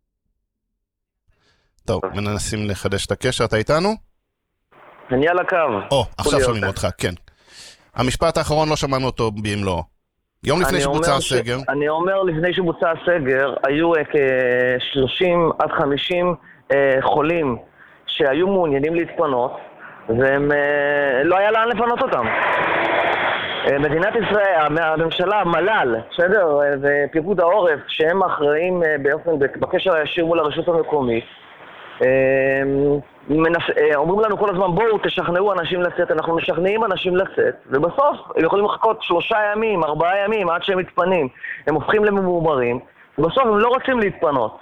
טוב, מנסים לחדש את הקשר, אתה איתנו? אני על הקו. או, עכשיו שומעים אותך, כן. המשפט האחרון לא שמענו אותו במלואו. יום לפני שבוצע הסגר. אני אומר, לפני שבוצע הסגר, היו כ-שלושים עד חמישים חולים שהיו מעוניינים להתפנות, והם לא היה לאן לפנות אותם. מדינת ישראל, הממשלה, המל"ל, בסדר, ופיקוד העורף, שהם אחראים באופן, בקשר הישיר מול הרשות המקומית, מנס... אומרים לנו כל הזמן, בואו תשכנעו אנשים לצאת, אנחנו משכנעים אנשים לצאת, ובסוף הם יכולים לחכות שלושה ימים, ארבעה ימים, עד שהם מתפנים. הם הופכים לממורמרים, ובסוף הם לא רוצים להתפנות.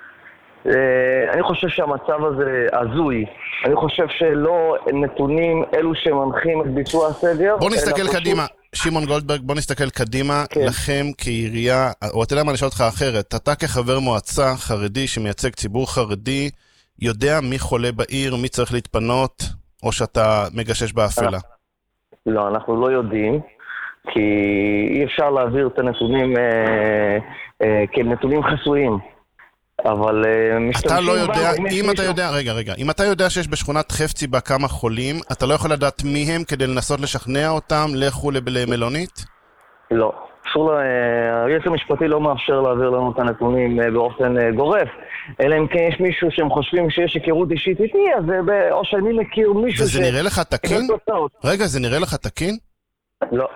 אני חושב שהמצב הזה הזוי. אני חושב שלא נתונים אלו שמנחים את ביצוע הסגר. בוא נסתכל קדימה. שמעון גולדברג, בוא נסתכל קדימה. לכם כעירייה, או אתה יודע מה, נשאל אותך אחרת. אתה כחבר מועצה חרדי שמייצג ציבור חרדי, יודע מי חולה בעיר, מי צריך להתפנות, או שאתה מגשש באפלה? לא, אנחנו לא יודעים, כי אי אפשר להעביר את הנתונים אה, אה, כנתונים חסויים. אבל אתה לא יודע, אם אתה יודע, רגע, רגע, אם אתה יודע שיש בשכונת חפצי בה כמה חולים, אתה לא יכול לדעת מי הם כדי לנסות לשכנע אותם, לכו למלונית? לא. היועץ המשפטי לא מאפשר להעביר לנו את הנתונים באופן גורף, אלא אם כן יש מישהו שהם חושבים שיש היכרות אישית איתי, אז או שאני מכיר מישהו ש... וזה נראה לך תקין? רגע, זה נראה לך תקין? לא.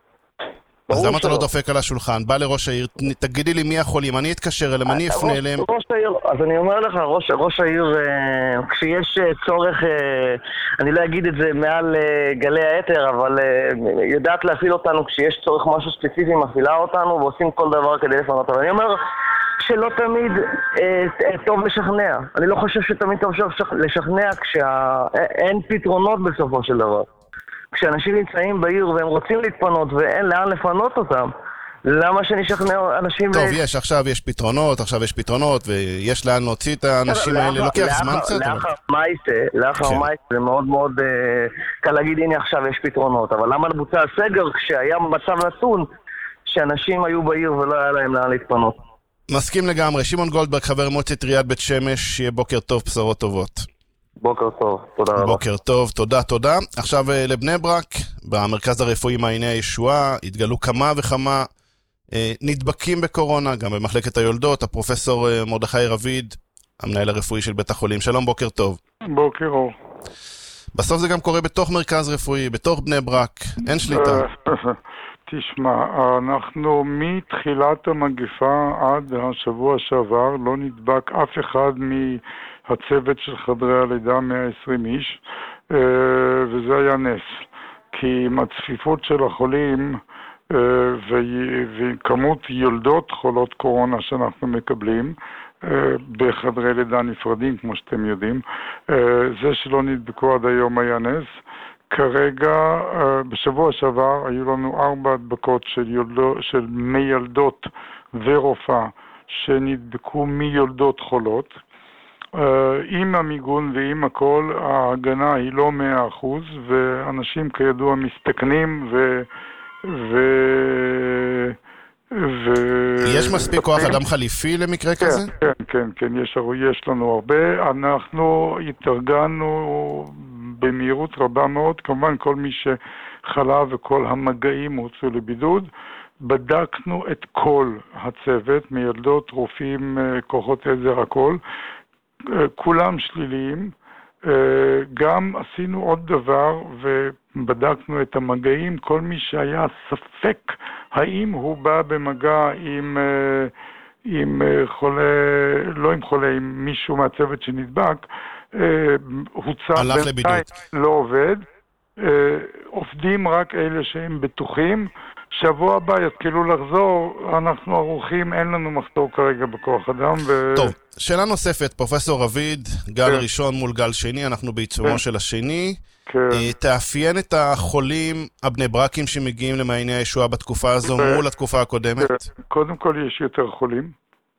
אז למה אתה לא דופק על השולחן? בא לראש העיר, תגידי לי מי החולים, אני אתקשר אליהם, אני אפנה אליהם. ראש העיר, אז אני אומר לך, ראש, ראש העיר, כשיש צורך, אני לא אגיד את זה מעל גלי היתר, אבל יודעת להפעיל אותנו, כשיש צורך משהו ספציפי, מפעילה אותנו, ועושים כל דבר כדי לפנות. אבל אני אומר שלא תמיד טוב לשכנע. אני לא חושב שתמיד טוב לשכנע כשאין פתרונות בסופו של דבר. כשאנשים נמצאים בעיר והם רוצים להתפנות ואין לאן לפנות אותם, למה שנשכנע אנשים... טוב, יש, עכשיו יש פתרונות, עכשיו יש פתרונות, ויש לאן להוציא את האנשים האלה, לוקח זמן קצת. לאחר מייסה, לאחר מייסה, זה מאוד מאוד קל להגיד, הנה עכשיו יש פתרונות, אבל למה לבוצע הסגר כשהיה מצב נתון שאנשים היו בעיר ולא היה להם לאן להתפנות? מסכים לגמרי. שמעון גולדברג, חבר מועצת עיריית בית שמש, שיהיה בוקר טוב, בשורות טובות. בוקר טוב, תודה רבה. בוקר טוב, תודה, תודה. עכשיו לבני ברק, במרכז הרפואי מעייני הישועה, התגלו כמה וכמה אה, נדבקים בקורונה, גם במחלקת היולדות, הפרופסור אה, מרדכי רביד, המנהל הרפואי של בית החולים. שלום, בוקר טוב. בוקר אור. בסוף זה גם קורה בתוך מרכז רפואי, בתוך בני ברק, אין שליטה. תשמע, אנחנו מתחילת המגפה עד השבוע שעבר לא נדבק אף אחד מהצוות של חדרי הלידה, מאה ועשרים איש, וזה היה נס. כי עם הצפיפות של החולים וכמות יולדות חולות קורונה שאנחנו מקבלים, בחדרי לידה נפרדים, כמו שאתם יודעים, זה שלא נדבקו עד היום היה נס. כרגע, בשבוע שעבר, היו לנו ארבע הדבקות של, יולדו, של מיילדות ורופאה שנדבקו מיולדות חולות. עם המיגון ועם הכל, ההגנה היא לא מאה אחוז, ואנשים כידוע מסתכנים ו... ו... ו... יש מספיק כוח אדם חליפי למקרה כן, כזה? כן, כן, כן, יש, יש לנו הרבה. אנחנו התארגנו במהירות רבה מאוד, כמובן כל מי שחלה וכל המגעים הוצאו לבידוד. בדקנו את כל הצוות, מילדות, רופאים, כוחות עזר, הכל. כולם שליליים. גם עשינו עוד דבר ובדקנו את המגעים, כל מי שהיה ספק האם הוא בא במגע עם, עם חולה, לא עם חולה, עם מישהו מהצוות שנדבק, הוצא הלך לבידוד. לא עובד, עובדים רק אלה שהם בטוחים. שבוע הבא יתחילו לחזור, אנחנו ערוכים, אין לנו מחסור כרגע בכוח אדם. ו... טוב, שאלה נוספת, פרופסור רביד, גל כן. ראשון מול גל שני, אנחנו בעיצומו כן. של השני. כן. תאפיין את החולים הבני ברקים שמגיעים למעייני הישועה בתקופה הזו כן. מול התקופה הקודמת? כן. קודם כל יש יותר חולים,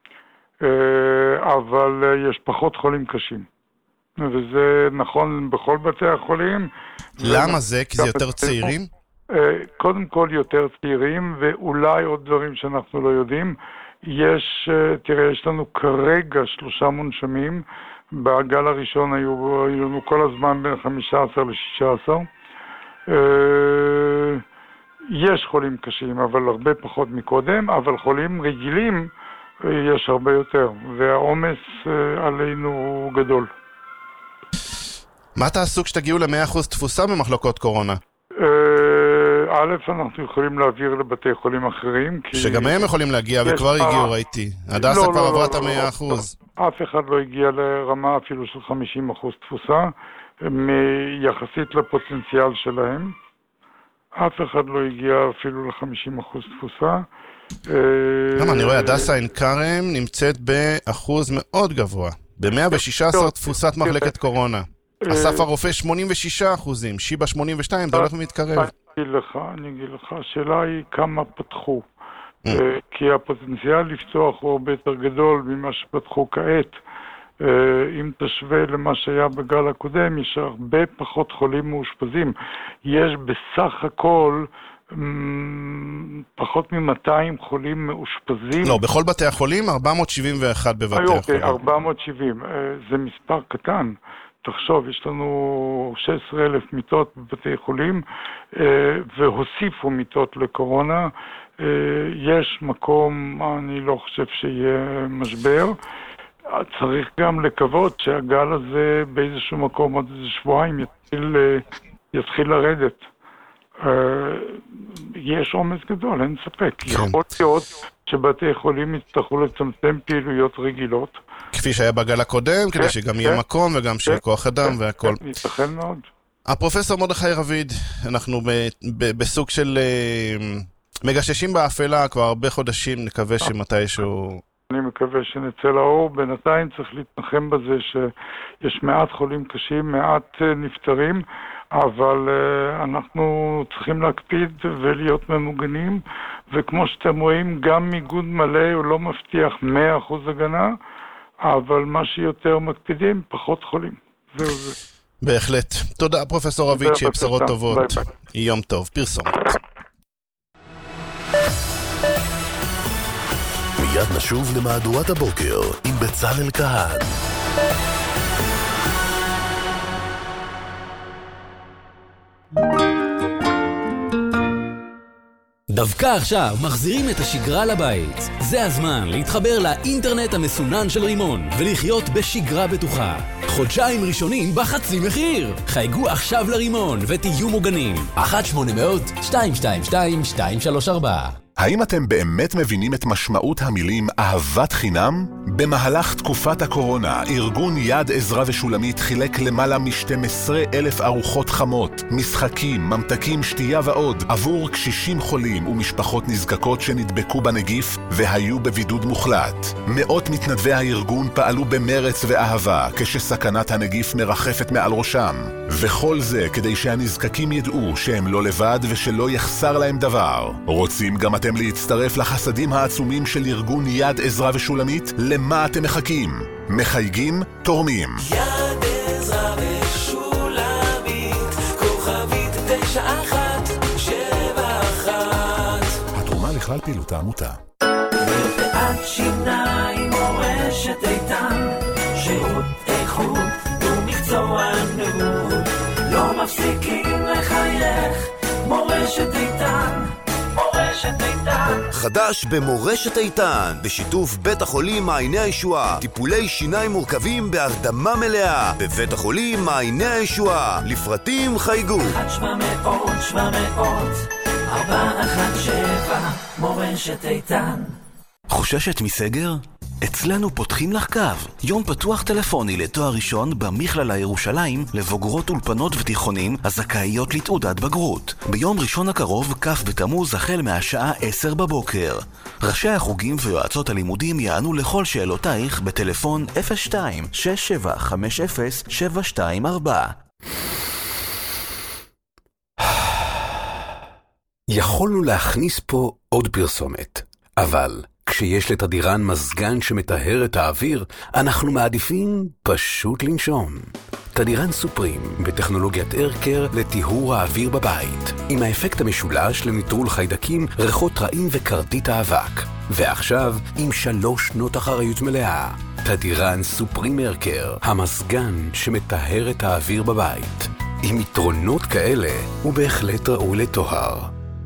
אבל יש פחות חולים קשים. וזה נכון בכל בתי החולים. למה זה? כי זה יותר צעירים? קודם כל יותר צעירים, ואולי עוד דברים שאנחנו לא יודעים. יש, תראה, יש לנו כרגע שלושה מונשמים. בגל הראשון היו, היו לנו כל הזמן בין חמישה עשר ל-שישה עשר. יש חולים קשים, אבל הרבה פחות מקודם, אבל חולים רגילים יש הרבה יותר, והעומס עלינו הוא גדול. מה תעשו כשתגיעו ל-מאה אחוז תפוסה במחלקות קורונה? א', אנחנו יכולים להעביר לבתי חולים אחרים. שגם הם יכולים להגיע וכבר הגיעו, ראיתי. הדסה כבר עברה את המאה אחוז. אף אחד לא הגיע לרמה אפילו של חמישים אחוז תפוסה, יחסית לפוטנציאל שלהם. אף אחד לא הגיע אפילו ל-חמישים אחוז תפוסה. למה, אני רואה, הדסה עין כרם נמצאת באחוז מאוד גבוה. ב-מאה ושש עשרה תפוסת מחלקת קורונה. אסף הרופא שמונים ושישה אחוזים, שיבה שמונים ושתיים, זה הולך ומתקרב. אני אגיד לך, אני אגיד לך, השאלה היא כמה פתחו. כי הפוטנציאל לפתוח הוא הרבה יותר גדול ממה שפתחו כעת. אם תשווה למה שהיה בגל הקודם, יש הרבה פחות חולים מאושפזים. יש בסך הכל פחות מ-מאתיים חולים מאושפזים. לא, בכל בתי החולים ארבע מאות שבעים ואחת בבתי החולים. אוקיי, ארבע מאות שבעים. זה מספר קטן. תחשוב, יש לנו שש עשרה אלף מיטות בבתי חולים, והוסיפו מיטות לקורונה. יש מקום, אני לא חושב שיהיה משבר. צריך גם לקוות שהגל הזה באיזשהו מקום עוד איזה שבועיים יתחיל, יתחיל לרדת. יש עומס גדול, אין ספק. יכול להיות שבתי חולים יצטרכו לצמצם פעילויות רגילות. כפי שהיה בגל הקודם, כדי שגם יהיה מקום וגם שיהיה כוח אדם והכל. ייתכן מאוד. הפרופסור מרדכי רביד, אנחנו בסוג של מגששים באפלה כבר הרבה חודשים, נקווה שמתישהו... אני מקווה שנצא לאור. בינתיים צריך להתנחם בזה שיש מעט חולים קשים, מעט נפטרים, אבל uh, אנחנו צריכים להקפיד ולהיות ממוגנים, וכמו שאתם רואים, גם מיגון מלא הוא לא מבטיח מאה אחוז הגנה, אבל מה שיותר מקפידים, פחות חולים. זהו זה. בהחלט. תודה, פרופסור רביד, שיהיה בשורות טובות. ביי ביי. יום טוב. פרסומת. מיד נשוב למהדורת הבוקר עם בצלאל כהן. דווקא עכשיו מחזירים את השגרה לבית. זה הזמן להתחבר לאינטרנט המסונן של רימון ולחיות בשגרה בטוחה. חודשיים ראשונים בחצי מחיר. חייגו עכשיו לרימון ותהיו מוגנים. אחת שמונה אפס אפס שתיים שתיים שתיים שתיים שלוש ארבע. האם אתם באמת מבינים את משמעות המילים אהבת חינם? במהלך תקופת הקורונה, ארגון יד עזרא ושולמית חילק למעלה מ-שנים עשר אלף ארוחות חמות, משחקים, ממתקים, שתייה ועוד, עבור קשישים חולים ומשפחות נזקקות שנדבקו בנגיף והיו בבידוד מוחלט. מאות מתנדבי הארגון פעלו במרץ ואהבה, כשסכנת הנגיף מרחפת מעל ראשם. וכל זה כדי שהנזקקים ידעו שהם לא לבד ושלא יחסר להם דבר. רוצים גם אתם להצטרף לחסדים העצומים של ארגון יד עזרא ושולמית? למה אתם מחכים? מחייגים, תורמים. יד עזרא ושולמית, כוכבית תשע אחת שבע אחת. התרומה לכלל פעילות העמותה. מרפאת שיניים מורשת איתן, שירות איכות ומקצוענות, לא מפסיקים לחייך, מורשת איתן. חדש במורשת איתן, בשיתוף בית החולים מעייני הישועה, טיפולי שיניים מורכבים בהרדמה מלאה בבית החולים מעייני הישועה. לפרטים חייגו אחת שבע מאות שבע מאות ארבע אחת שבע. מורשת איתן. חוששת מסגר? אצלנו פותחים לך קו. יום פתוח טלפוני לתואר ראשון במכללה ירושלים לבוגרות אולפנות ותיכונים הזכאיות לתעודת בגרות. ביום ראשון הקרוב, כ' בתמוז, החל מהשעה עשר בבוקר. ראשי החוגים ויועצות הלימודים יענו לכל שאלותייך בטלפון אפס שתיים שש שבע חמש אפס שבע שתיים ארבע. יכולנו להכניס פה עוד פרסומת, אבל כשיש לתדירן מזגן שמטהר את האוויר, אנחנו מעדיפים פשוט לנשום. תדירן סופרים בטכנולוגיית ארקר לטיהור האוויר בבית, עם האפקט המשולש לניטרול חיידקים, ריחות רעים וקרטית האבק. ועכשיו עם שלוש שנות אחריות מלאה. תדירן סופרים ארקר, המזגן שמטהר את האוויר בבית. עם יתרונות כאלה, הוא בהחלט ראוי לתואר.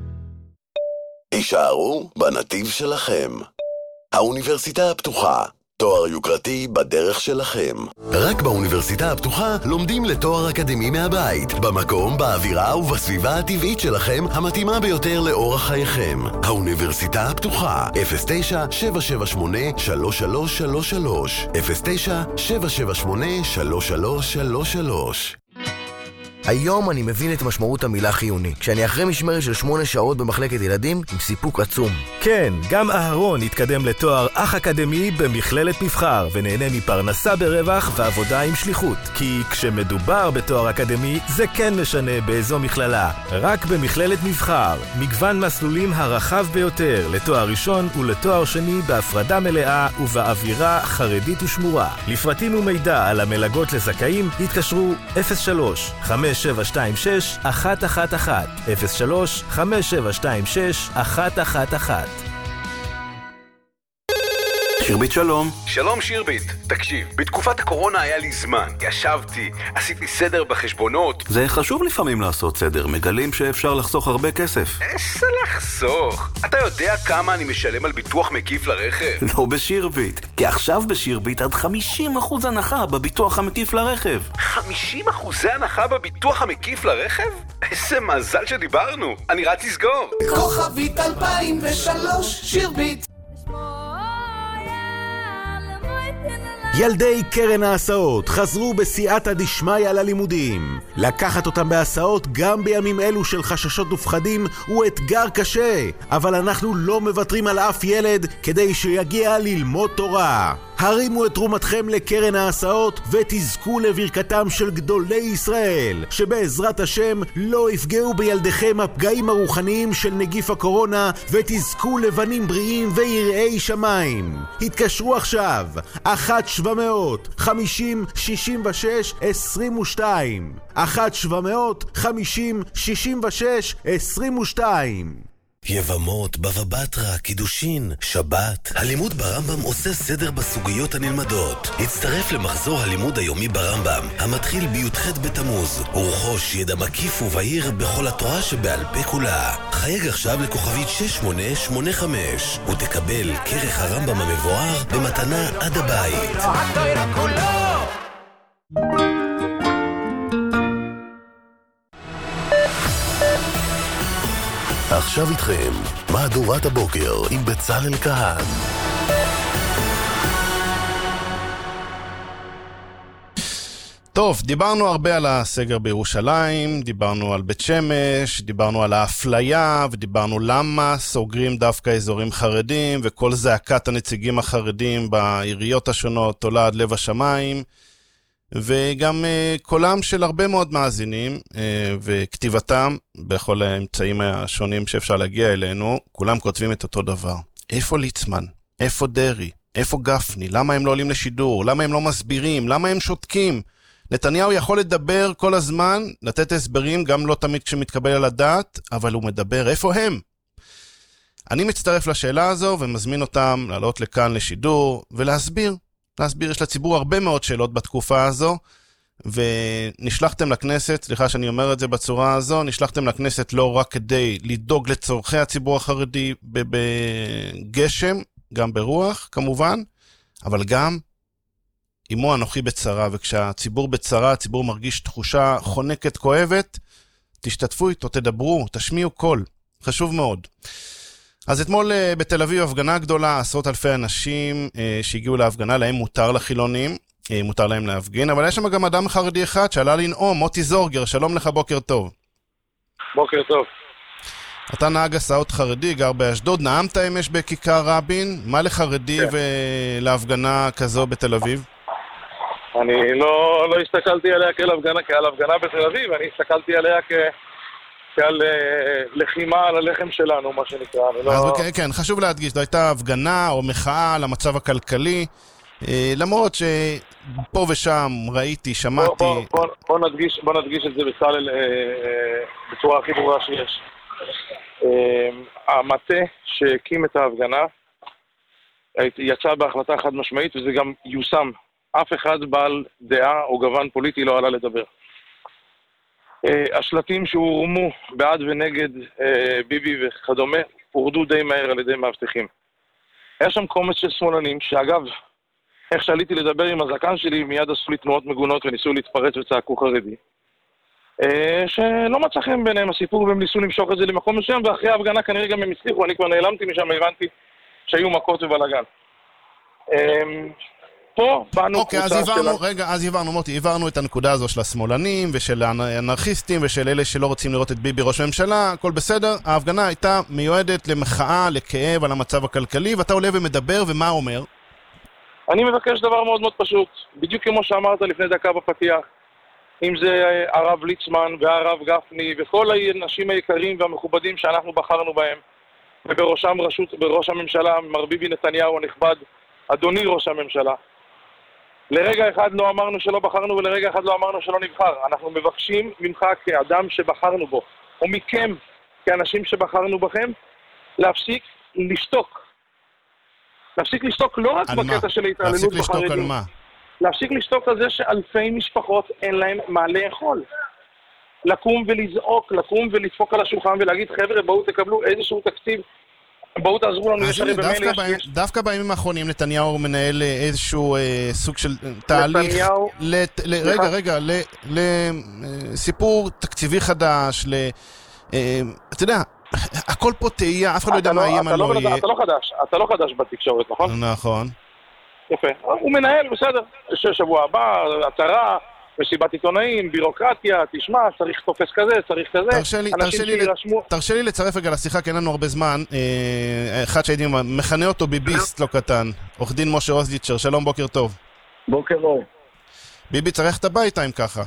הישארו בנתיב שלכם. האוניברסיטה הפתוחה, תואר יוקרתי בדרך שלכם. רק באוניברסיטה הפתוחה לומדים לתואר אקדמי מהבית, במקום, באווירה ובסביבה הטבעית שלכם המתאימה ביותר לאורח חייכם. האוניברסיטה הפתוחה, אפס תשע שבע שבע שמונה שלוש שלוש שלוש שלוש, אפס תשע שבע שבע שמונה שלוש שלוש שלוש שלוש. היום אני מבין את משמעות המילה חיוני, כשאני אחרי משמרת של שמונה שעות במחלקת ילדים עם סיפוק עצום. כן, גם אהרון התקדם לתואר אח אקדמי במכללת מבחר, ונהנה מפרנסה ברווח ועבודה עם שליחות. כי כשמדובר בתואר אקדמי, זה כן משנה באיזו מכללה. רק במכללת מבחר, מגוון מסלולים הרחב ביותר לתואר ראשון ולתואר שני בהפרדה מלאה ובאווירה חרדית ושמורה. לפרטים ומידע על המלגות לזכאים, התקשרו אפס שלוש חמש שבע שתיים שש אחת אחת אחת, אפס שלוש חמש שבע שתיים שש אחת אחת אחת. שירבית שלום. שלום שירבית, תקשיב, בתקופת הקורונה היה לי זמן, ישבתי, עשיתי סדר בחשבונות. זה חשוב לפעמים לעשות סדר, מגלים שאפשר לחסוך הרבה כסף. איזה לחסוך? אתה יודע כמה אני משלם על ביטוח מקיף לרכב? לא בשירבית, כי עכשיו בשירבית עד חמישים אחוז הנחה בביטוח המקיף לרכב. חמישים אחוז הנחה בביטוח המקיף לרכב? איזה מזל שדיברנו, אני רץ לסגור. כוכבית אלפיים ושלוש, שירבית. ילדי קרן ההסעות חזרו בסייעתא דשמיא ללימודים. לקחת אותם בהסעות גם בימים אלו של חששות ופחדים הוא אתגר קשה, אבל אנחנו לא מוותרים על אף ילד כדי שיגיע ללמוד תורה. הרימו את תרומתכם לקרן ההסעות ותזכו לברכתם של גדולי ישראל, שבעזרת השם לא יפגעו בילדיכם הפגעים הרוחניים של נגיף הקורונה, ותזכו לבנים בריאים ויראי שמיים. התקשרו עכשיו, אחת שבע מאות חמישים שישים ושש עשרים ושתיים, אחת שבע מאות חמישים שישים ושש עשרים ושתיים. יבמות, בבא בתרא, קידושין, שבת. הלימוד ברמב"ם עושה סדר בסוגיות הנלמדות. הצטרף למחזור הלימוד היומי ברמב"ם, המתחיל בי"ח בתמוז, ורכוש ידע מקיף ובהיר בכל התורה שבעל פה כולה. חייג עכשיו לכוכבית שש שמונה שמונה חמש, ותקבל כרך הרמב"ם המבואר במתנה עד הבית. עכשיו איתכם, מהדורת הבוקר עם בצלאל כהן. טוב, דיברנו הרבה על הסגר בירושלים, דיברנו על בית שמש, דיברנו על האפליה, ודיברנו למה סוגרים דווקא אזורים חרדים, וכל זעקת הנציגים החרדים בעיריות השונות עולה עד לב השמיים, וגם uh, קולם של הרבה מאוד מאזינים uh, וכתיבתם בכל האמצעים השונים שאפשר להגיע אלינו, כולם כותבים את אותו דבר. איפה ליצמן? איפה דרי? איפה גפני? למה הם לא עולים לשידור? למה הם לא מסבירים? למה הם שותקים? נתניהו יכול לדבר כל הזמן, לתת הסברים, גם לא תמיד כשמתקבל על הדעת, אבל הוא מדבר. איפה הם? אני מצטרף לשאלה הזו ומזמין אותם לעלות לכאן לשידור ולהסביר. להסביר, יש לציבור הרבה מאוד שאלות בתקופה הזו, ונשלחתם לכנסת, סליחה שאני אומר את זה בצורה הזו, נשלחתם לכנסת לא רק כדי לדאוג לצורכי הציבור החרדי בגשם, גם ברוח כמובן, אבל גם עמו אנוכי בצרה, וכשהציבור בצרה, הציבור מרגיש תחושה חונקת, כואבת, תשתתפו איתו, תדברו, תשמיעו קול, חשוב מאוד. אז אתמול בתל אביב הפגנה גדולה, עשרות אלפי אנשים שהגיעו להפגנה, להם מותר לחילונים, מותר להם להפגין, אבל יש שם גם אדם חרדי אחד שעלה לנאום, מוטי זורגר, שלום לך, בוקר טוב. בוקר טוב. אתה נהג הסעות חרדי, גר באשדוד, נאמת אמש בכיכר רבין, מה לחרדי כן. ולהפגנה כזו בתל אביב? אני לא, לא הסתכלתי עליה כאל הפגנה, כעל הפגנה בתל אביב, אני הסתכלתי עליה כ... כעל לחימה על הלחם שלנו, מה שנקרא. אז לא... כן, כן, חשוב להדגיש, זו הייתה הפגנה או מחאה על המצב הכלכלי, למרות שפה ושם ראיתי, שמעתי... בוא, בוא, בוא, בוא, נדגיש, בוא נדגיש את זה בצלאל בצורה הכי ברורה שיש. המטה שהקים את ההפגנה יצא בהחלטה חד משמעית, וזה גם יושם. אף אחד בעל דעה או גוון פוליטי לא עלה לדבר. השלטים שהורמו בעד ונגד ביבי וכדומה הורדו די מהר על ידי מאבטחים. היה שם קומץ של שמאלנים שאגב איך שעליתי לדבר עם הזקן שלי, מיד עשו לי תנועות מגונות וניסו להתפרץ וצעקו חרדי. שלא מצא חן ביניהם הסיפור, והם ניסו למשוך את זה למקום מסוים, ואחרי ההפגנה כנראה גם הם הצליחו, אני כבר נעלמתי משם, הבנתי שהיו מכות ובלגן. פה באנו אוקיי, אז הבנו, רגע, אז הבנו, מוטי, הבנו את הנקודה הזו של השמאלנים ושל האנרכיסטים ושל אלה שלא רוצים לראות את ביבי ראש ממשלה, הכל בסדר. ההפגנה הייתה מיועדת למחאה, לכאב על המצב הכלכלי, ואתה עולה ומדבר, ומה אומר? אני מבקש דבר מאוד מאוד פשוט, בדיוק כמו שאמרת לפני דקה בפתיח, אם זה הרב ליצמן והרב גפני וכל האנשים היקרים והמכובדים שאנחנו בחרנו בהם, ובראשם רשות, בראש הממשלה, מר ביבי נתניהו הנכבד, אדוני ראש הממשלה. לרגע אחד לא אמרנו שלא בחרנו ולרגע אחד לא אמרנו שלא נבחר. אנחנו מבקשים ממך כאדם שבחרנו בו, או מכם כאנשים שבחרנו בכם, להפסיק לשתוק. להפסיק לשתוק לא רק בקטע של ההתעללות בחרדים. להפסיק לשתוק על מה? להפסיק לשתוק על זה שאלפי משפחות אין להם מה לאכול. לקום ולזעוק, לקום ולדפוק על השולחן ולהגיד, חבר'ה, בואו תקבלו איזשהו תקציב, בואו תעזרו לנו. אז הנה, דווקא, בא... יש... דווקא בימים האחרונים נתניהו מנהל איזשהו אה, סוג של תהליך, נתניהו... לת... ל... רגע, רגע, לסיפור תקציבי חדש, ל... אה, אתה יודע, הכל פה תהיה, אף אחד לא יודע מה יהיה, מה לא יהיה. אתה לא חדש, אתה לא חדש בתקשורת, נכון? נכון. יפה, הוא מנהל, בסדר, שבוע הבא, הצהרה, מסיבת עיתונאים, בירוקרטיה, תשמע, צריך תופס כזה, צריך כזה. תרשה לי, תרשה לי, שירשמו... תרשה לי לצרף רגע לשיחה, כי אין לנו הרבה זמן. אה, אחד שהייתי מכנה אותו ביביסט לא קטן, עורך דין משה אוזליצ'ר, שלום, בוקר טוב. בוקר אור. ביבי צריך ללכת הביתה אם ככה.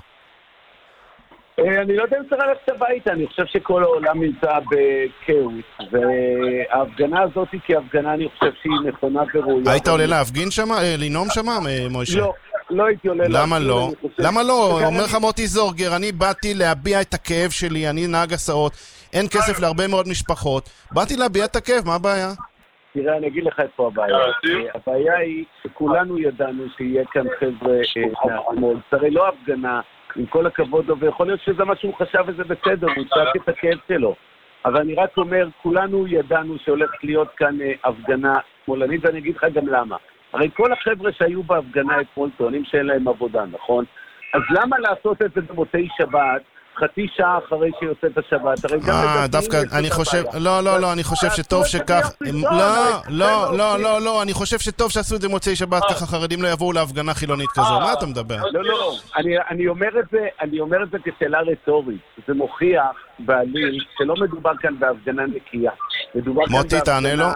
אני לא יודע אם צריך ללכת הביתה, אני חושב שכל העולם נמצא בכאוס, וההפגנה הזאת כהפגנה אני חושב שהיא נכונה וראויה. היית עולה להפגין שם, לנאום שם, מוישה? לא, לא הייתי עולה להפגין. למה לא? למה לא? אומר לך מוטי זורגר, אני באתי להביע את הכאב שלי, אני נהג הסעות, אין כסף להרבה מאוד משפחות, באתי להביע את הכאב, מה הבעיה? תראה, אני אגיד לך איפה הבעיה. הבעיה היא שכולנו ידענו שיהיה כאן חבר'ה מהשמאל, הרי לא הפגנה, עם כל הכבוד לו, ויכול להיות שזה מה שהוא חשב וזה בסדר, הוא צעק את הכאב שלו. אבל אני רק אומר, כולנו ידענו שהולכת להיות כאן הפגנה שמאלנית, ואני אגיד לך גם למה. הרי כל החבר'ה שהיו בהפגנה אתמול טוענים שאין להם עבודה, נכון? אז למה לעשות את זה במוצאי שבת, חצי שעה אחרי שיוצאת השבת? אה, דווקא, אני חושב, לא, לא, לא, אני חושב שטוב שכך, לא, לא, לא, לא, לא, אני חושב שטוב שעשו את זה במוצאי שבת, ככה חרדים לא יבואו להפגנה חילונית כזו, מה אתה מדבר? לא, לא, אני אומר את זה, אני אומר את זה כשאלה רטורית, זה מוכיח בעליל שלא מדובר כאן בהפגנה נקייה, מדובר כאן מוטי, תענה לו.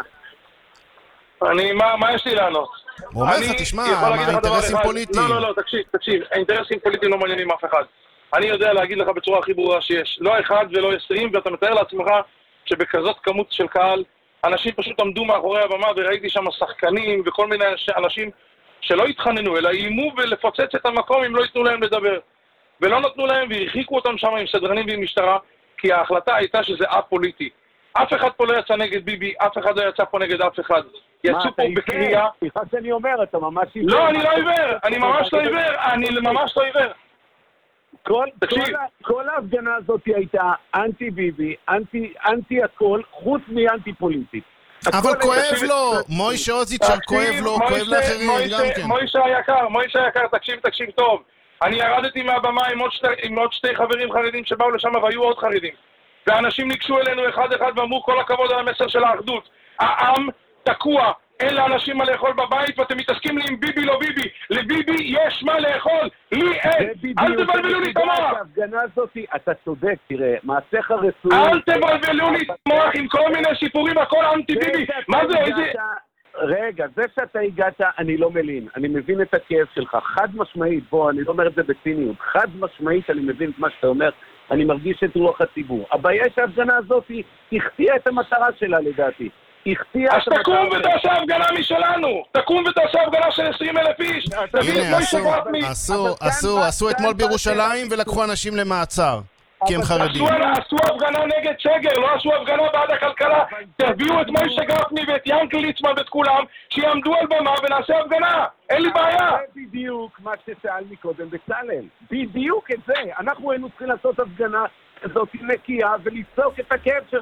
אני, מה יש לי לענות? הוא אומר לך, תשמע, האינטרסים פוליטיים. לא, לא, לא, תקשיב, תקשיב, האינטרסים פוליטיים לא מעניינים אף אחד. אני יודע להגיד לך בצורה הכי ברורה שיש לא אחד ולא עשרים, ואתה מתאר לעצמך שבכזאת כמות של קהל, אנשים פשוט עמדו מאחורי הבמה, וראיתי שם שחקנים וכל מיני אנשים שלא התחננו, אלא איימו ולפוצץ את המקום אם לא ייתנו להם לדבר. ולא נתנו להם והרחיקו אותם שם עם סדרנים ועם משטרה, כי ההחלטה הייתה שזה א-פוליטי. אף אחד פה לא יצא נגד ביבי, אף אחד לא יצא פה נגד אף אחד. יצאו פה בקריאה... סליחה שאני אומר, אתה ממש... לא, אני לא עיוור, אני ממש לא עיוור, אני ממש לא עיוור. כל, כל, כל ההפגנה הזאת הייתה אנטי ביבי, אנטי, אנטי הכל, חוץ מאנטי פוליטית. אבל כואב לו, מוישה אוזליצ'ר כואב לו, כואב לאחרים גם כן. מוישה היקר, מוישה היקר, תקשיב, תקשיב טוב. אני ירדתי מהבמה עם עוד, שתי, עם עוד שתי חברים חרדים שבאו לשם והיו עוד חרדים. ואנשים ניגשו אלינו אחד אחד ואמרו כל הכבוד על המסר של האחדות. העם תקוע. אין לאנשים מה לאכול בבית, ואתם מתעסקים לי עם ביבי לא ביבי. לביבי יש מה לאכול, לי אין. אל תבלבלו לי את המוח. ההפגנה הזאת, אתה צודק, תראה, מעשיך רצוי. אל תבלבלו לי את המוח עם כל מיני סיפורים, הכל אנטי ביבי. מה זה, איזה... רגע, זה שאתה הגעת, אני לא מלין. אני מבין את הכאב שלך. חד משמעית, בוא, אני לא אומר את זה בציניות. חד משמעית, אני מבין את מה שאתה אומר. אני מרגיש את רוח הציבור. הבעיה שההפגנה הזאת החטיאה את המטרה שלה, לדעתי. אז תקום ותעשה הפגנה משלנו, תקום ותעשה הפגנה של עשרים אלף איש. הנה, עשו אתמול בירושלים ולקחו אנשים למעצר, כי הם חרדים. עשו הפגנה נגד סגר, לא עשו הפגנה בעד הכלכלה. תביאו את מוישה גפני ואת ינקל ליצמן ואת כולם, שיעמדו על במה ונעשה הפגנה, אין לי בעיה. זה בדיוק מה ששאל מקודם בצלאל, בדיוק את זה. אנחנו היינו צריכים לעשות הפגנה הזאת נקייה ולצעוק את הכאב שלך.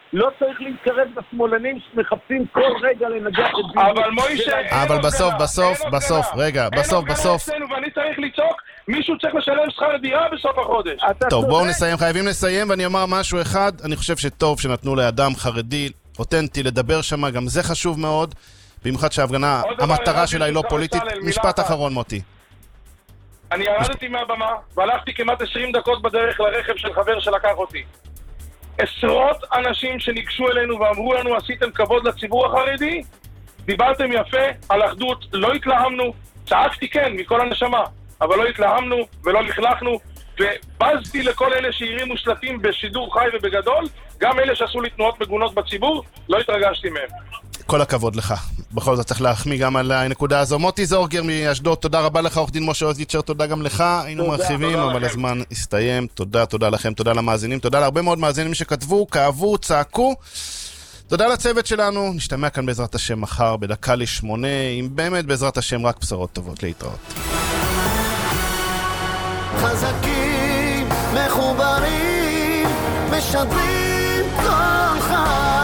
לא צריך להתקרב לשמאלנים שמחפשים כל רגע לנגח את ביבי. אבל מוישה... אבל בסוף, בסוף, בסוף, רגע, בסוף, בסוף. ואני צריך לצעוק, מישהו צריך לשלם שכר דירה בסוף החודש. טוב, בואו נסיים, חייבים לסיים, ואני אומר משהו אחד. אני חושב שטוב שנתנו לאדם חרדי, אותנטי, לדבר שם, גם זה חשוב מאוד. במיוחד שההפגנה, המטרה שלה היא לא פוליטית. משפט אחרון, מוטי. אני ירדתי מהבמה, והלכתי כמעט עשרים דקות בדרך לרכב של חבר שלקח אותי. עשרות אנשים שניגשו אלינו ואמרו לנו, עשיתם כבוד לציבור החרדי, דיברתם יפה על אחדות, לא התלהמנו, צעקתי כן מכל הנשמה, אבל לא התלהמנו ולא לכלכנו, ובזתי לכל אלה שהרימו שלטים בשידור חי ובגדול, גם אלה שעשו לי תנועות מגונות בציבור, לא התרגשתי מהם. כל הכבוד לך. בכל זאת צריך להחמיא גם על הנקודה הזו. מוטי זורגר מאשדוד, תודה רבה לך, עורך דין משה עוזיצ'ר, תודה גם לך. היינו מרחיבים, אבל הזמן הסתיים. תודה, תודה לכם, תודה למאזינים, תודה להרבה מאוד מאזינים שכתבו, כאבו, צעקו. תודה לצוות שלנו, נשתמע כאן בעזרת השם מחר בדקה לשמונה, עם באמת בעזרת השם רק בשורות טובות. להתראות. חזקים, מחוברים, משדרים כל חי.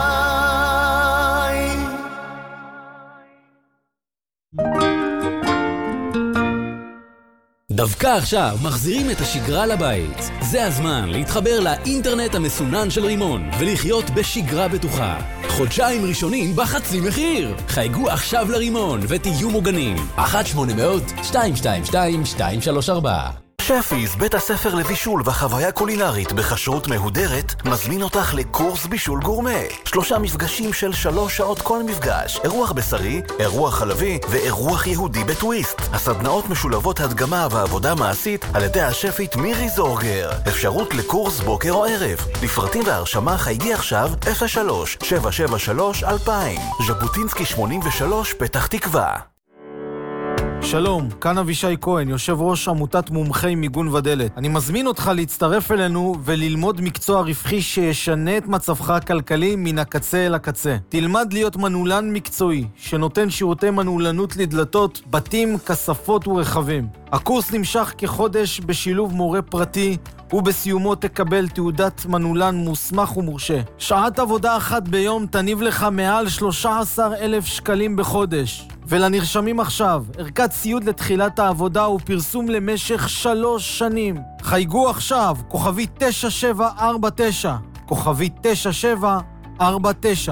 דווקא עכשיו מחזירים את השגרה לבית. זה הזמן להתחבר לאינטרנט המסונן של רימון ולחיות בשגרה בטוחה. חודשיים ראשונים בחצי מחיר. חייגו עכשיו לרימון ותהיו מוגנים. אחת שמונה מאות שתיים שתיים שתיים שתיים שלוש ארבע. שפיס, בית הספר לבישול וחוויה קולינרית בכשרות מהודרת, מזמין אותך לקורס בישול גורמה. שלושה מפגשים של שלוש שעות כל מפגש. אירוח בשרי, אירוח חלבי ואירוח יהודי בטוויסט. הסדנאות משולבות הדגמה ועבודה מעשית על ידי השפית מירי זורגר. אפשרות לקורס בוקר או ערב. לפרטים והרשמה חייגי עכשיו אפס שלוש שבע שבע שלוש אלפיים. ז'בוטינסקי שמונים ושלוש פתח תקווה. שלום, כאן אבישי כהן, יושב ראש עמותת מומחי מיגון ודלת. אני מזמין אותך להצטרף אלינו וללמוד מקצוע רווחי שישנה את מצבך הכלכלי מן הקצה אל הקצה. תלמד להיות מנעולן מקצועי, שנותן שירותי מנעולנות לדלתות, בתים, כספות ורכבים. הקורס נמשך כחודש בשילוב מורה פרטי, ובסיומו תקבל תעודת מנעולן מוסמך ומורשה. שעת עבודה אחת ביום תניב לך מעל שלושה עשר אלף שקלים בחודש. ולנרשמים עכשיו, ערכת ציוד לתחילת העבודה ופרסום למשך שלוש שנים. חייגו עכשיו, כוכבי תשע שבע ארבע תשע, כוכבי תשע שבע ארבע תשע.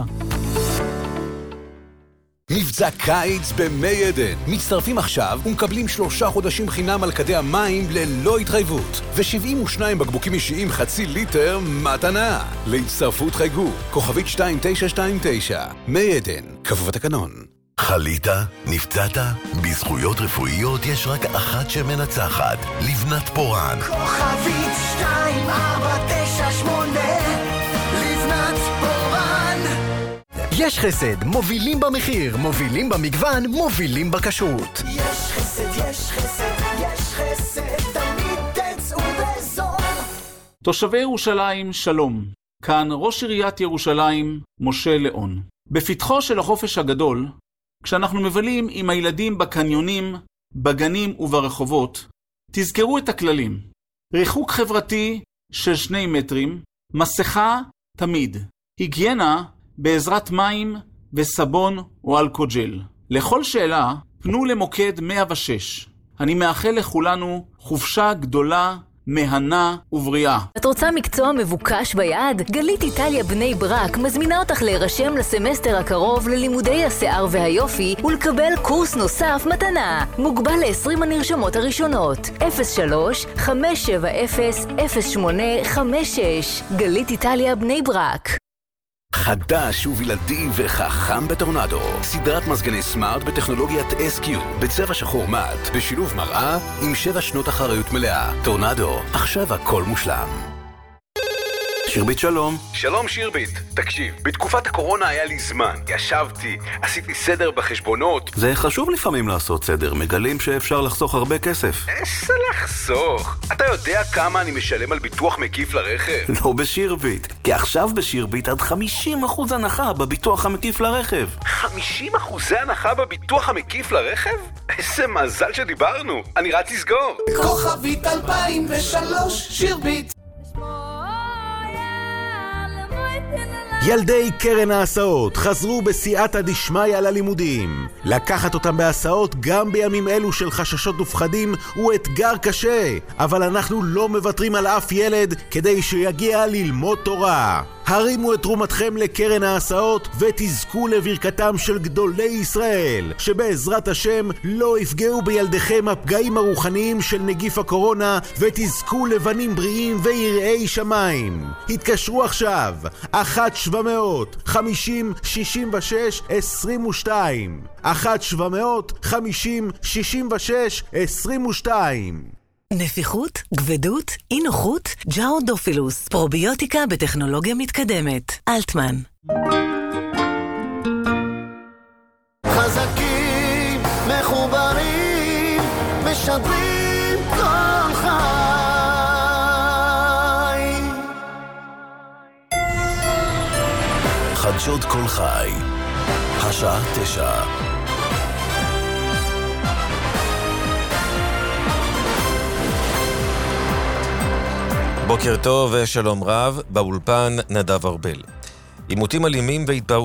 מבצע קיץ במי עדן. מצטרפים עכשיו ומקבלים שלושה חודשים חינם על כדי המים ללא התחייבות. ו-שבעים ושניים בקבוקים אישיים חצי ליטר מתנה. להצטרפות חייגו, כוכבית שתיים תשע שתיים תשע. מי עדן, כפוף התקנון. חלית? נפצעת? בזכויות רפואיות יש רק אחת שמנצחת, לבנת פורן. כוכבית שתיים ארבע תשע שמונה, לבנת פורן. יש חסד, מובילים במחיר, מובילים במגוון, מובילים בכשרות. יש חסד, יש חסד, יש חסד, תמיד תצאו בזול. תושבי ירושלים, שלום. כאן ראש עיריית ירושלים, משה ליאון. בפתחו של החופש הגדול, כשאנחנו מבלים עם הילדים בקניונים, בגנים וברחובות, תזכרו את הכללים. ריחוק חברתי של שני מטרים, מסכה תמיד, היגיינה בעזרת מים וסבון או אלכוג'ל. לכל שאלה, פנו למוקד מאה ושש. אני מאחל לכולנו חופשה גדולה, מהנה ובריאה. את רוצה מקצוע מבוקש ביד? גלית איטליה בני ברק מזמינה אותך להירשם לסמסטר הקרוב ללימודי השיער והיופי ולקבל קורס נוסף מתנה. מוגבל ל-עשרים הנרשמות הראשונות. אפס שלוש חמש שבע אפס אפס שמונה חמש שש. גלית איטליה בני ברק. חדש ובלעדי וחכם בטורנדו. סדרת מזגני סמארט בטכנולוגיית אס קיו בצבע שחור מט, בשילוב מראה עם שבע שנות אחריות מלאה. טורנדו, עכשיו הכל מושלם. שירבית שלום. שלום שירבית, תקשיב, בתקופת הקורונה היה לי זמן, ישבתי, עשיתי סדר בחשבונות. זה חשוב לפעמים לעשות סדר, מגלים שאפשר לחסוך הרבה כסף. איזה לחסוך? אתה יודע כמה אני משלם על ביטוח מקיף לרכב? לא בשירבית, כי עכשיו בשירבית עד חמישים אחוז הנחה בביטוח המקיף לרכב. חמישים אחוז הנחה בביטוח המקיף לרכב? איזה מזל שדיברנו, אני רץ לסגור. כוכבית אלפיים ושלוש, שירבית. in the ילדי קרן ההסעות חזרו בסייעתא דשמיא ללימודים. לקחת אותם בהסעות גם בימים אלו של חששות ופחדים הוא אתגר קשה, אבל אנחנו לא מוותרים על אף ילד כדי שיגיע ללמוד תורה. הרימו את תרומתכם לקרן ההסעות ותזכו לברכתם של גדולי ישראל, שבעזרת השם לא יפגעו בילדיכם הפגעים הרוחניים של נגיף הקורונה ותזכו לבנים בריאים ויראי שמיים. התקשרו עכשיו, אחת שבע מאות חמישים שישים ושש עשרים ושתיים, אחת שבע מאות חמישים שישים ושש עשרים ושתיים. נפיחות, גבדות, אי נוחות, ג'אודופילוס, פרוביוטיקה בטכנולוגיה מתקדמת. אלטמן. חזקים, מחוברים, משדרים כל חי. חדשות כל חי, השעה תשע. בוקר טוב ושלום רב, באולפן נדב ארבל. עימותים אלימים והתפרעויות